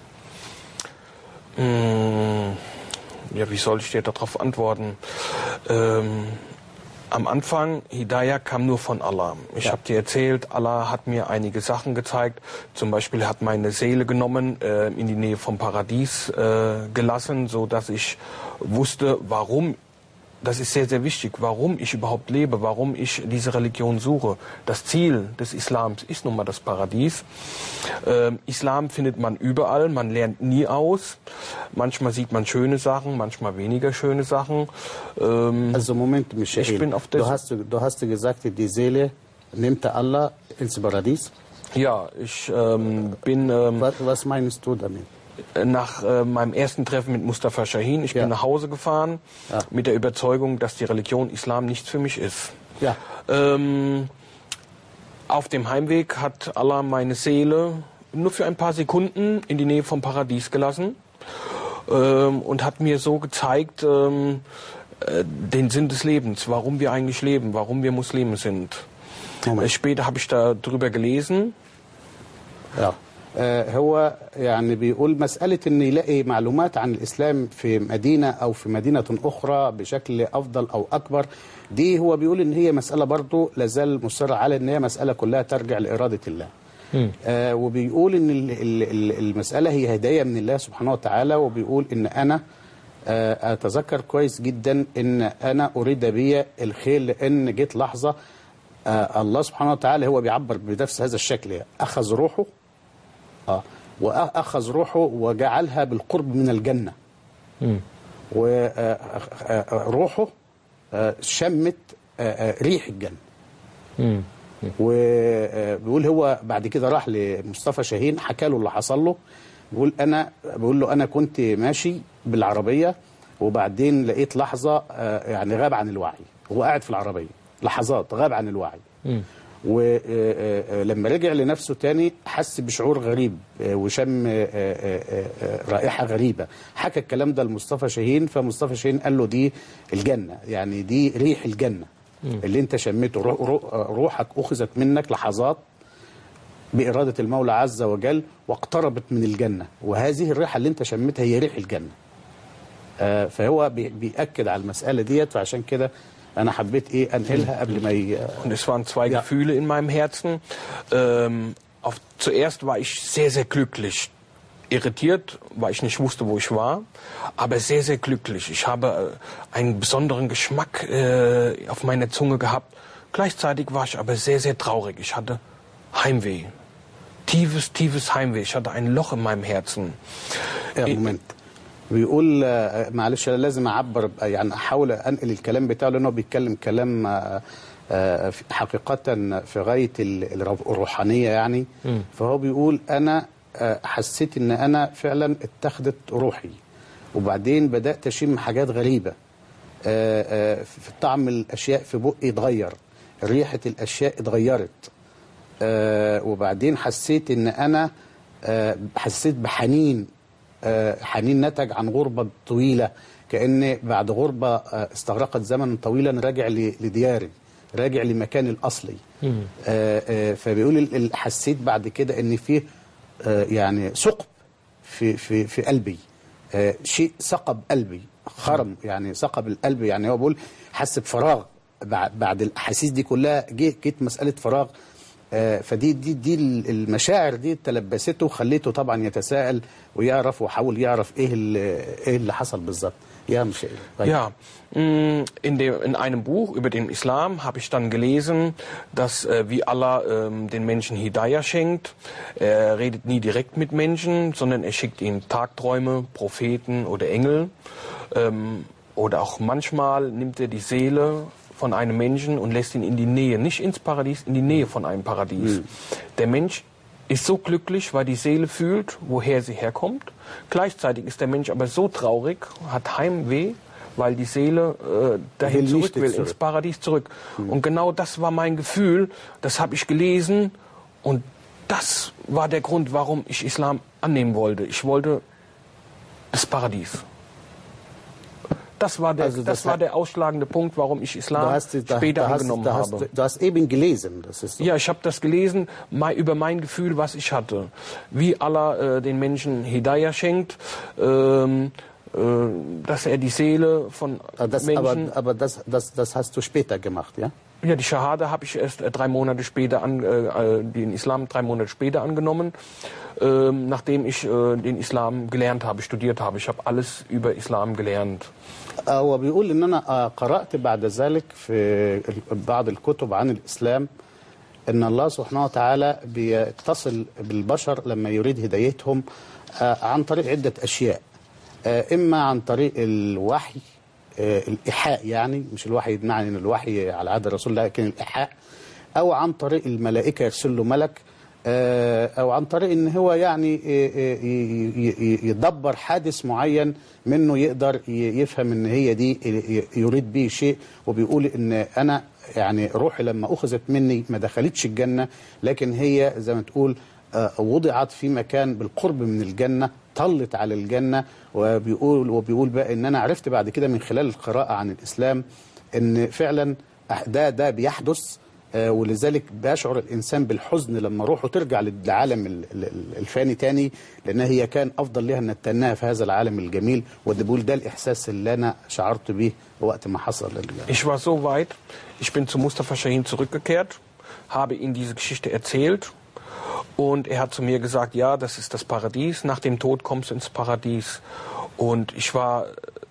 Ja, wie soll ich dir darauf antworten? Ähm Am Anfang, Hidayah kam nur von Allah. Ich ja. habe dir erzählt, Allah hat mir einige Sachen gezeigt. Zum Beispiel hat meine Seele genommen, äh, in die Nähe vom Paradies äh, gelassen, so dass ich wusste, warum. Das ist sehr, sehr wichtig, warum ich überhaupt lebe, warum ich diese Religion suche. Das Ziel des Islams ist nun mal das Paradies. Ähm, Islam findet man überall, man lernt nie aus. Manchmal sieht man schöne Sachen, manchmal weniger schöne Sachen. Ähm, also Moment, Michael, ich bin auf der du, hast, du hast gesagt, die Seele nimmt Allah ins Paradies? Ja, ich ähm, bin... Ähm, was, was meinst du damit? Nach äh, meinem ersten Treffen mit Mustafa Shahin, ich ja. bin nach Hause gefahren, ja. mit der Überzeugung, dass die Religion Islam nichts für mich ist. Ja. Ähm, auf dem Heimweg hat Allah meine Seele nur für ein paar Sekunden in die Nähe vom Paradies gelassen ähm, und hat mir so gezeigt, ähm, äh, den Sinn des Lebens, warum wir eigentlich leben, warum wir Muslime sind. Äh, später habe ich darüber gelesen. Ja. هو يعني بيقول مسألة أن يلاقي معلومات عن الإسلام في مدينة أو في مدينة أخرى بشكل أفضل أو أكبر، دي هو بيقول أن هي مسألة برضو لازال مصر على أن هي مسألة كلها ترجع لإرادة الله. آه وبيقول أن المسألة هي هداية من الله سبحانه وتعالى، وبيقول أن أنا آه أتذكر كويس جدا أن أنا أريد بي الخير، لأن جيت لحظة آه الله سبحانه وتعالى هو بيعبر بنفس هذا الشكل، أخذ روحه آه. وأخذ روحه وجعلها بالقرب من الجنة، وروحه شمت ريح الجنة. وبيقول هو بعد كده راح لمصطفى شاهين حكى له اللي حصل له، بيقول أنا بيقول له أنا كنت ماشي بالعربية وبعدين لقيت لحظة يعني غاب عن الوعي، هو قاعد في العربية لحظات غاب عن الوعي. ولما رجع لنفسه تاني حس بشعور غريب وشم رائحة غريبة، حكى الكلام ده لمصطفى شاهين، فمصطفى شاهين قال له دي الجنة، يعني دي ريح الجنة اللي انت شميته، روحك أخذت منك لحظات بإرادة المولى عز وجل واقتربت من الجنة، وهذه الريحة اللي انت شميتها هي ريح الجنة. فهو بيأكد على المسألة ديت، فعشان كده أنا حبيت إيه أنقلها قبل ما ي... Und es waren zwei ja. Gefühle in meinem Herzen. Ähm, auf, zuerst war ich sehr, sehr glücklich. Irritiert, weil ich nicht wusste, wo ich war, aber sehr, sehr glücklich. Ich habe äh, einen besonderen Geschmack äh, auf meiner Zunge gehabt. Gleichzeitig war ich aber sehr, sehr traurig. Ich hatte Heimweh. Tiefes, tiefes Heimweh. Ich hatte ein Loch in meinem Herzen. Ja, Moment. بيقول آه، معلش انا لازم اعبر يعني احاول انقل الكلام بتاعه لانه بيتكلم كلام آه، آه، حقيقه في غايه ال- الروحانيه يعني. مم. فهو بيقول انا آه، حسيت ان انا فعلا اتخذت روحي، وبعدين بدات اشم حاجات غريبه، آه، آه، في طعم الاشياء في بقي اتغير، ريحه الاشياء اتغيرت، آه، وبعدين حسيت ان انا آه، حسيت بحنين، آه، حنين نتج عن غربه طويله، كأن بعد غربه آه، استغرقت زمن طويلا راجع ل- لدياري، راجع لمكاني الاصلي. مم. آه، آه، فبيقول ال- ال- حسيت بعد كده ان فيه آه، يعني ثقب في في في قلبي، آه، شيء ثقب قلبي، خرم يعني ثقب القلب، يعني هو بيقول حس بفراغ بعد بعد الاحاسيس دي كلها، جه جت مساله فراغ. آه، فدي دي دي المشاعر دي تلبسته وخليته طبعا يتساءل ويعرف وحاول يعرف ايه اللي ايه اللي حصل بالظبط. يا مش Ja, mh, in, dem, in einem Buch über den Islam habe ich dann gelesen, dass äh, wie Allah ähm, den Menschen Hidayah schenkt. Er redet nie direkt mit Menschen, sondern er schickt ihnen Tagträume, Propheten oder Engel. Ähm, oder auch manchmal nimmt er die Seele von einem Menschen und lässt ihn in die Nähe, nicht ins Paradies, in die Nähe von einem Paradies. Mhm. Der Mensch ist so glücklich, weil die Seele fühlt, woher sie herkommt. Gleichzeitig ist der Mensch aber so traurig, hat Heimweh, weil die Seele äh, dahin Will zurück nicht will, zurück. ins Paradies zurück. Mhm. Und genau das war mein Gefühl, das habe ich gelesen und das war der Grund, warum ich Islam annehmen wollte. Ich wollte das Paradies. Das war der, Also das das war hat- der ausschlagende Punkt, warum ich Islam Du hast, da, später da hast, angenommen da hast, habe. du hast eben gelesen, das ist so. Ja, ich habe das gelesen mei- über mein Gefühl, was ich hatte. Wie Allah äh, den Menschen Hidayah schenkt, ähm, äh, dass er die Seele von Ah, das, Menschen... aber aber das, das, das hast du später gemacht, ja? Ja, die Shahada habe ich erst äh, drei Monate später, an, äh, den Islam drei Monate später angenommen, ähm, nachdem ich äh, den Islam gelernt habe, studiert habe. Ich habe alles über Islam gelernt. هو بيقول ان انا آه، قرأت بعد ذلك في بعض الكتب عن الاسلام ان الله سبحانه وتعالى بيتصل بالبشر لما يريد هدايتهم آه، عن طريق عدة اشياء، آه، اما عن طريق الوحي، آه، الايحاء، يعني مش الوحي بمعنى ان الوحي على عهد الرسول، لكن الايحاء، او عن طريق الملائكه يرسل له ملك، آه، او عن طريق ان هو يعني آه، آه، ي- ي- يدبر حادث معين منه يقدر ي- يفهم ان هي دي ي- يريد به شيء. وبيقول ان انا يعني روحي لما اخذت مني ما دخلتش الجنه، لكن هي زي ما تقول آه، وضعت في مكان بالقرب من الجنه، طلت على الجنه. وبيقول وبيقول بقى ان انا عرفت بعد كده من خلال القراءه عن الاسلام ان فعلا ده ده بيحدث، آه، ولذلك بيشعر الانسان بالحزن لما روحه ترجع للعالم ال- ال- الفاني تاني، لان هي كان افضل لها ان تتناها في هذا العالم الجميل. وده بيقول ده الاحساس اللي انا شعرت بيه وقت ما حصل ال- Ich war so weit, ich bin zu Mustafa Shahin zurückgekehrt, habe ihm diese Geschichte erzählt und er hat zu mir gesagt, ja, das ist das Paradies, nach dem Tod kommst du ins Paradies. Und ich war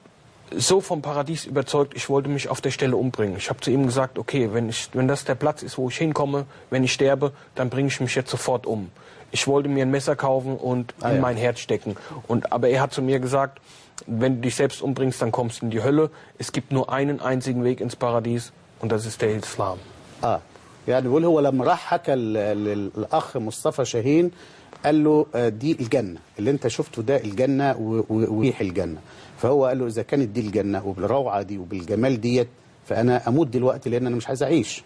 so vom Paradies überzeugt, ich wollte mich auf der Stelle umbringen. Ich habe zu ihm gesagt, okay, wenn, ich, wenn das der Platz ist, wo ich hinkomme, wenn ich sterbe, dann bringe ich mich jetzt sofort um. Ich wollte mir ein Messer kaufen und Ah, in ja. mein Herz stecken. Und, aber er hat zu mir gesagt, wenn du dich selbst umbringst, dann kommst du in die Hölle. Es gibt nur einen einzigen Weg ins Paradies und das ist der Islam. اه يعني بيقول هو لما راح حكى ل- للاخ مصطفى شاهين قال له آه، دي الجنه اللي انت شفته، ده الجنه و- و- وريح الجنه. فهو قال له اذا كانت دي الجنه وبالروعه دي وبالجمال ديت فانا اموت دلوقتي لان انا مش عايز اعيش.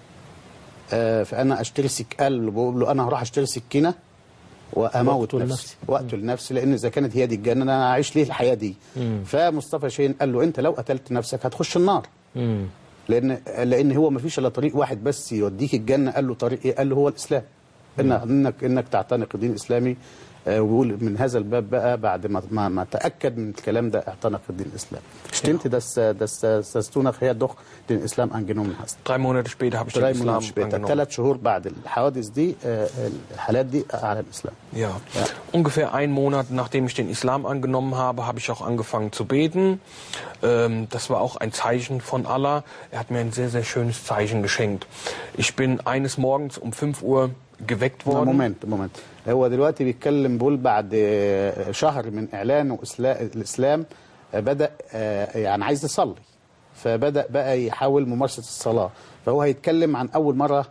آه، فانا اشتري سك قال له بقول له انا هروح اشتري سكينه واموت وأقتل نفسي نفسي. واقتل نفسي، لان اذا كانت هي دي الجنه انا اعيش ليه الحياه دي؟ مم. فمصطفى شاهين قال له انت لو قتلت نفسك هتخش النار، مم. لان لان هو ما فيش الا طريق واحد بس يوديك الجنه. قال له طريق ايه؟ قال له هو الاسلام، إن انك انك تعتنق الدين الاسلامي. آه، ويقول من هذا الباب بقى بعد ما ما, ما تاكد من الكلام ده اعتنق الدين الاسلامي. Stimmt das, das, dass du nachher doch den Islam angenommen hast? Drei Monate später habe ich den drei Islam Monate später، angenommen. ثلاث شهور بعد الحوادث دي، آه، الحالات دي على الاسلام. Ja. ungefähr einen Monat, nachdem ich den Islam angenommen habe, habe ich auch angefangen zu beten. Ähm, das war auch ein Zeichen von Allah. Er hat mir ein sehr, sehr schönes Zeichen geschenkt. Ich bin eines Morgens um fünf Uhr geweckt worden. مومنت مومنت هو دلوقتي بيتكلم بيقول بعد شهر من إعلانه الإسلام بدأ يعني عايز يصلي، فبدأ بقى يحاول ممارسة الصلاة. فهو هيتكلم عن أول مرة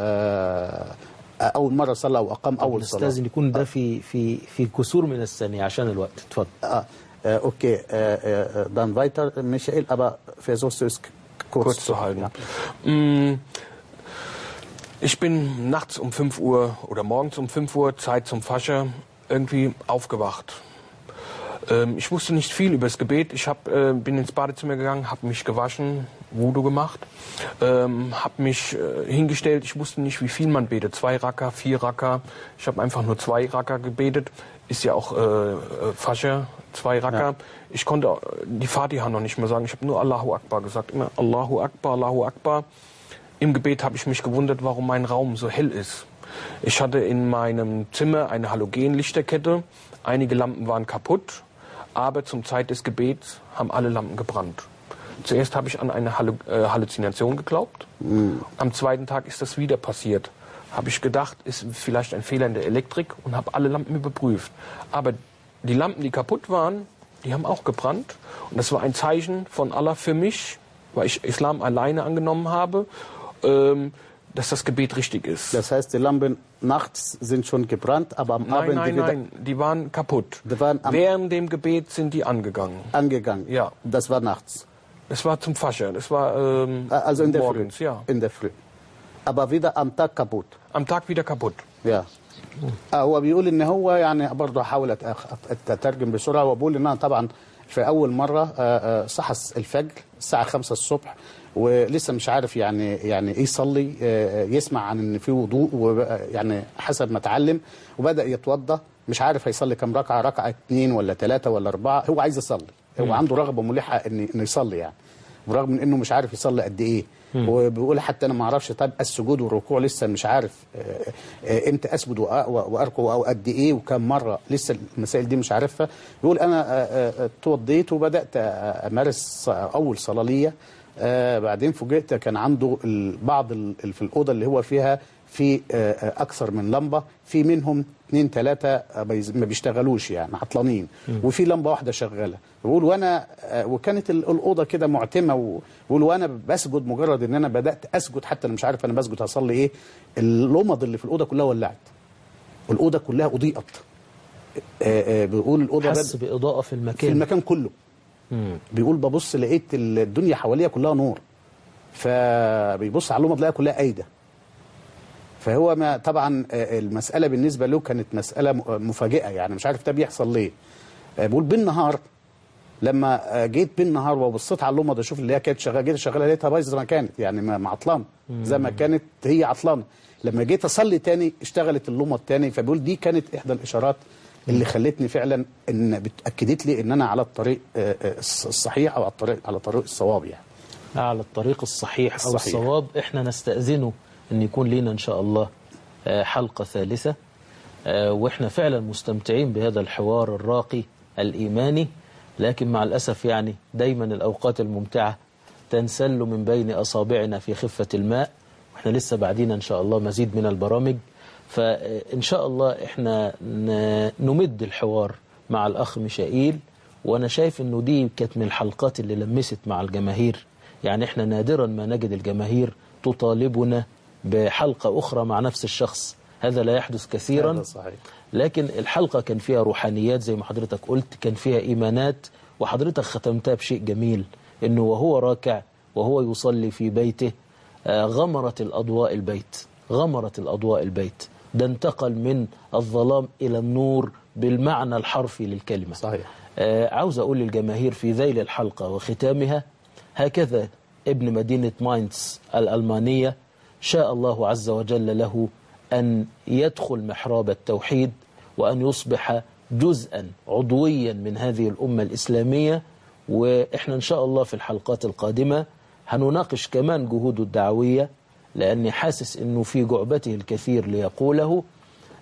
أول مرة صلى أو أقام أول صلاة. نستاذن يكون ده في في في كسور من الثانية عشان الوقت. اتفضل. آه. آه أوكي. آه آه dann weiter Michael, aber versuchst du es kurz zu halten. Ja. Ich bin nachts um fünf Uhr oder morgens um fünf Uhr, Zeit zum Fascher, irgendwie aufgewacht. Ähm, ich wusste nicht viel über das Gebet. Ich hab, äh, bin ins Badezimmer gegangen, habe mich gewaschen, Wudu gemacht, ähm, habe mich äh, hingestellt. Ich wusste nicht, wie viel man betet. Zwei Racker, vier Racker. Ich habe einfach nur zwei Racker gebetet. Ist ja auch äh, Fascher, zwei Racker. Ja. Ich konnte die Fatiha noch nicht mehr sagen. Ich habe nur Allahu Akbar gesagt. Immer Allahu Akbar, Allahu Akbar. Im Gebet habe ich mich gewundert, warum mein Raum so hell ist. Ich hatte in meinem Zimmer eine Halogenlichterkette. Einige Lampen waren kaputt, aber zum Zeit des Gebets haben alle Lampen gebrannt. Zuerst habe ich an eine Halluzination geglaubt. Mhm. Am zweiten Tag ist das wieder passiert. Habe ich gedacht, ist vielleicht ein Fehler in der Elektrik und habe alle Lampen überprüft. Aber die Lampen, die kaputt waren, die haben auch gebrannt. Und das war ein Zeichen von Allah für mich, weil ich Islam alleine angenommen habe, ähm, dass das Gebet richtig ist. Das heißt, die Lampen nachts sind schon gebrannt, aber am nein, Abend... Nein, nein, nein, die waren kaputt. Die waren Während dem Gebet sind die angegangen. Angegangen? Ja. Das war nachts? Es war zum Fascher, das war ähm, also in der morgens, Früh. ja. In der Früh. Aber wieder am Tag kaputt. Am Tag wieder kaputt. Ja. هو بيقول ان هو يعني برضه حاول اترجم بسرعه وبقول ان انا طبعا في اول مره صحى الفجر الساعه خمسة الصبح ولسه مش عارف يعني يعني ايه يصلي، يسمع عن ان في وضوء ويعني حسب ما اتعلم، وبدا يتوضا مش عارف هيصلي كم ركعه، ركعه اثنين ولا ثلاثه ولا اربعه، هو عايز يصلي، هو عنده رغبه ملحه ان انه يصلي يعني، برغم من انه مش عارف يصلي قد ايه. وبيقول حتى انا ما اعرفش طب السجود والركوع لسه مش عارف امتى اسجد واركع او قد ايه وكم مره، لسه المسائل دي مش عارفها. بيقول انا اتوضيت وبدات امارس اول صلاه ليا، بعدين فوجئت كان عنده بعض في الاوضه اللي هو فيها في اكثر من لمبه، في منهم اثنين ثلاثه ما بيشتغلوش يعني عطلانين، وفي لمبه واحده شغاله. بيقول وانا وكانت الاوضه كده معتمه، وبيقول وانا بسجد مجرد ان انا بدات اسجد حتى انا مش عارف انا بسجد هصلي ايه، اللمض اللي في الاوضه كلها ولعت والاوضه كلها اضيئت. بيقول الاوضه حس باضاءه في المكان في المكان كله. مم. بيقول ببص لقيت الدنيا حواليا كلها نور، فبيبص على اللمض لقاها كلها قايده. فهو ما طبعا المساله بالنسبه له كانت مساله مفاجئه، يعني مش عارف ده بيحصل ليه. بيقول بالنهار لما جيت بالنهار وبصيت على اللمض اشوف اللي هي كانت شغاله، جيت شغاله لقيتها بايظه زي ما كانت، يعني ما عطلانه زي ما كانت هي عطلانه. لما جيت اصلي تاني اشتغلت اللمض تاني. فبيقول دي كانت احدى الاشارات اللي خلتني فعلا ان بتاكدت لي ان انا على الطريق الصحيح او على الطريق على طريق الصواب، يعني على الطريق الصحيح, الصحيح او الصواب. احنا نستأذنه ان يكون لينا ان شاء الله حلقة ثالثة، واحنا فعلا مستمتعين بهذا الحوار الراقي الإيماني، لكن مع الأسف يعني دايما الأوقات الممتعة تنسل من بين أصابعنا في خفة الماء، واحنا لسه بعدين ان شاء الله مزيد من البرامج. فإن شاء الله إحنا نمد الحوار مع الأخ ميشائيل، وأنا شايف إنه دي كانت من الحلقات اللي لمست مع الجماهير. يعني إحنا نادرا ما نجد الجماهير تطالبنا بحلقة أخرى مع نفس الشخص، هذا لا يحدث كثيرا. هذا صحيح. لكن الحلقة كان فيها روحانيات زي ما حضرتك قلت، كان فيها إيمانات، وحضرتك ختمتها بشيء جميل، إنه وهو راكع وهو يصلي في بيته غمرت الأضواء البيت، غمرت الأضواء البيت، ده انتقل من الظلام إلى النور بالمعنى الحرفي للكلمة. صحيح. آه عاوز أقول للجماهير في ذيل الحلقة وختامها، هكذا ابن مدينة ماينز الألمانية شاء الله عز وجل له أن يدخل محراب التوحيد وأن يصبح جزءا عضويا من هذه الأمة الإسلامية. وإحنا إن شاء الله في الحلقات القادمة هنناقش كمان جهوده الدعوية، لأني حاسس أنه في جعبته الكثير ليقوله.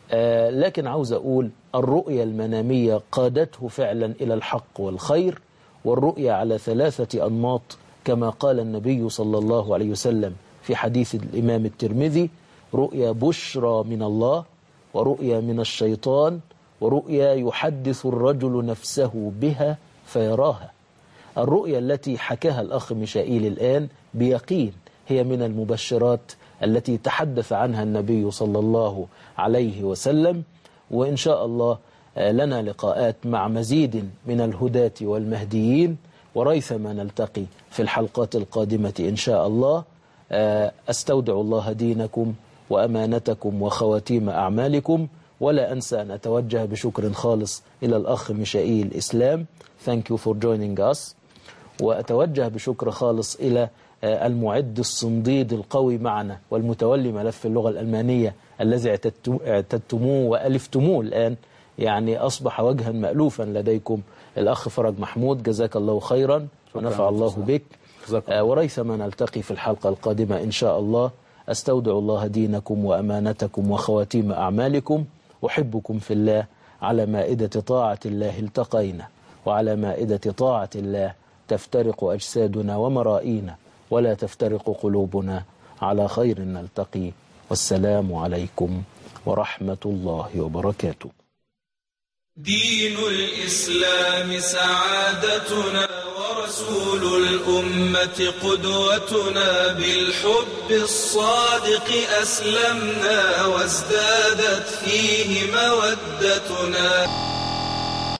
آه لكن عاوز أقول الرؤية المنامية قادته فعلا إلى الحق والخير، والرؤية على ثلاثة أنماط كما قال النبي صلى الله عليه وسلم في حديث الإمام الترمذي: رؤيا بشرى من الله، ورؤيا من الشيطان، ورؤيا يحدث الرجل نفسه بها فيراها. الرؤيا التي حكاها الأخ ميشائيل الآن بيقين هي من المبشرات التي تحدث عنها النبي صلى الله عليه وسلم. وإن شاء الله لنا لقاءات مع مزيد من الهداة والمهديين، وريثما نلتقي في الحلقات القادمة إن شاء الله. أستودع الله دينكم وأمانتكم وخواتيم أعمالكم، ولا أنسى أن أتوجه بشكر خالص إلى الأخ ميشائيل إسلام. Thank you for joining us. وأتوجه بشكر خالص إلى المعد الصنديد القوي معنا والمتولي ملف اللغة الألمانية الذي اعتدتموه وألفتموه الآن، يعني أصبح وجها مألوفا لديكم، الأخ فرج محمود. جزاك الله خيرا ونفع الله بك. وريثما نلتقي في الحلقة القادمة إن شاء الله. أستودع الله دينكم وأمانتكم وخواتيم أعمالكم. أحبكم في الله. على مائدة طاعة الله التقينا، وعلى مائدة طاعة الله تفترق أجسادنا ومرائينا، ولا تفترق قلوبنا. على خير نلتقي، والسلام عليكم ورحمة الله وبركاته. دين الإسلام سعادتنا، ورسول الأمة قدوتنا، بالحب الصادق أسلمنا، وازدادت فيه مودتنا.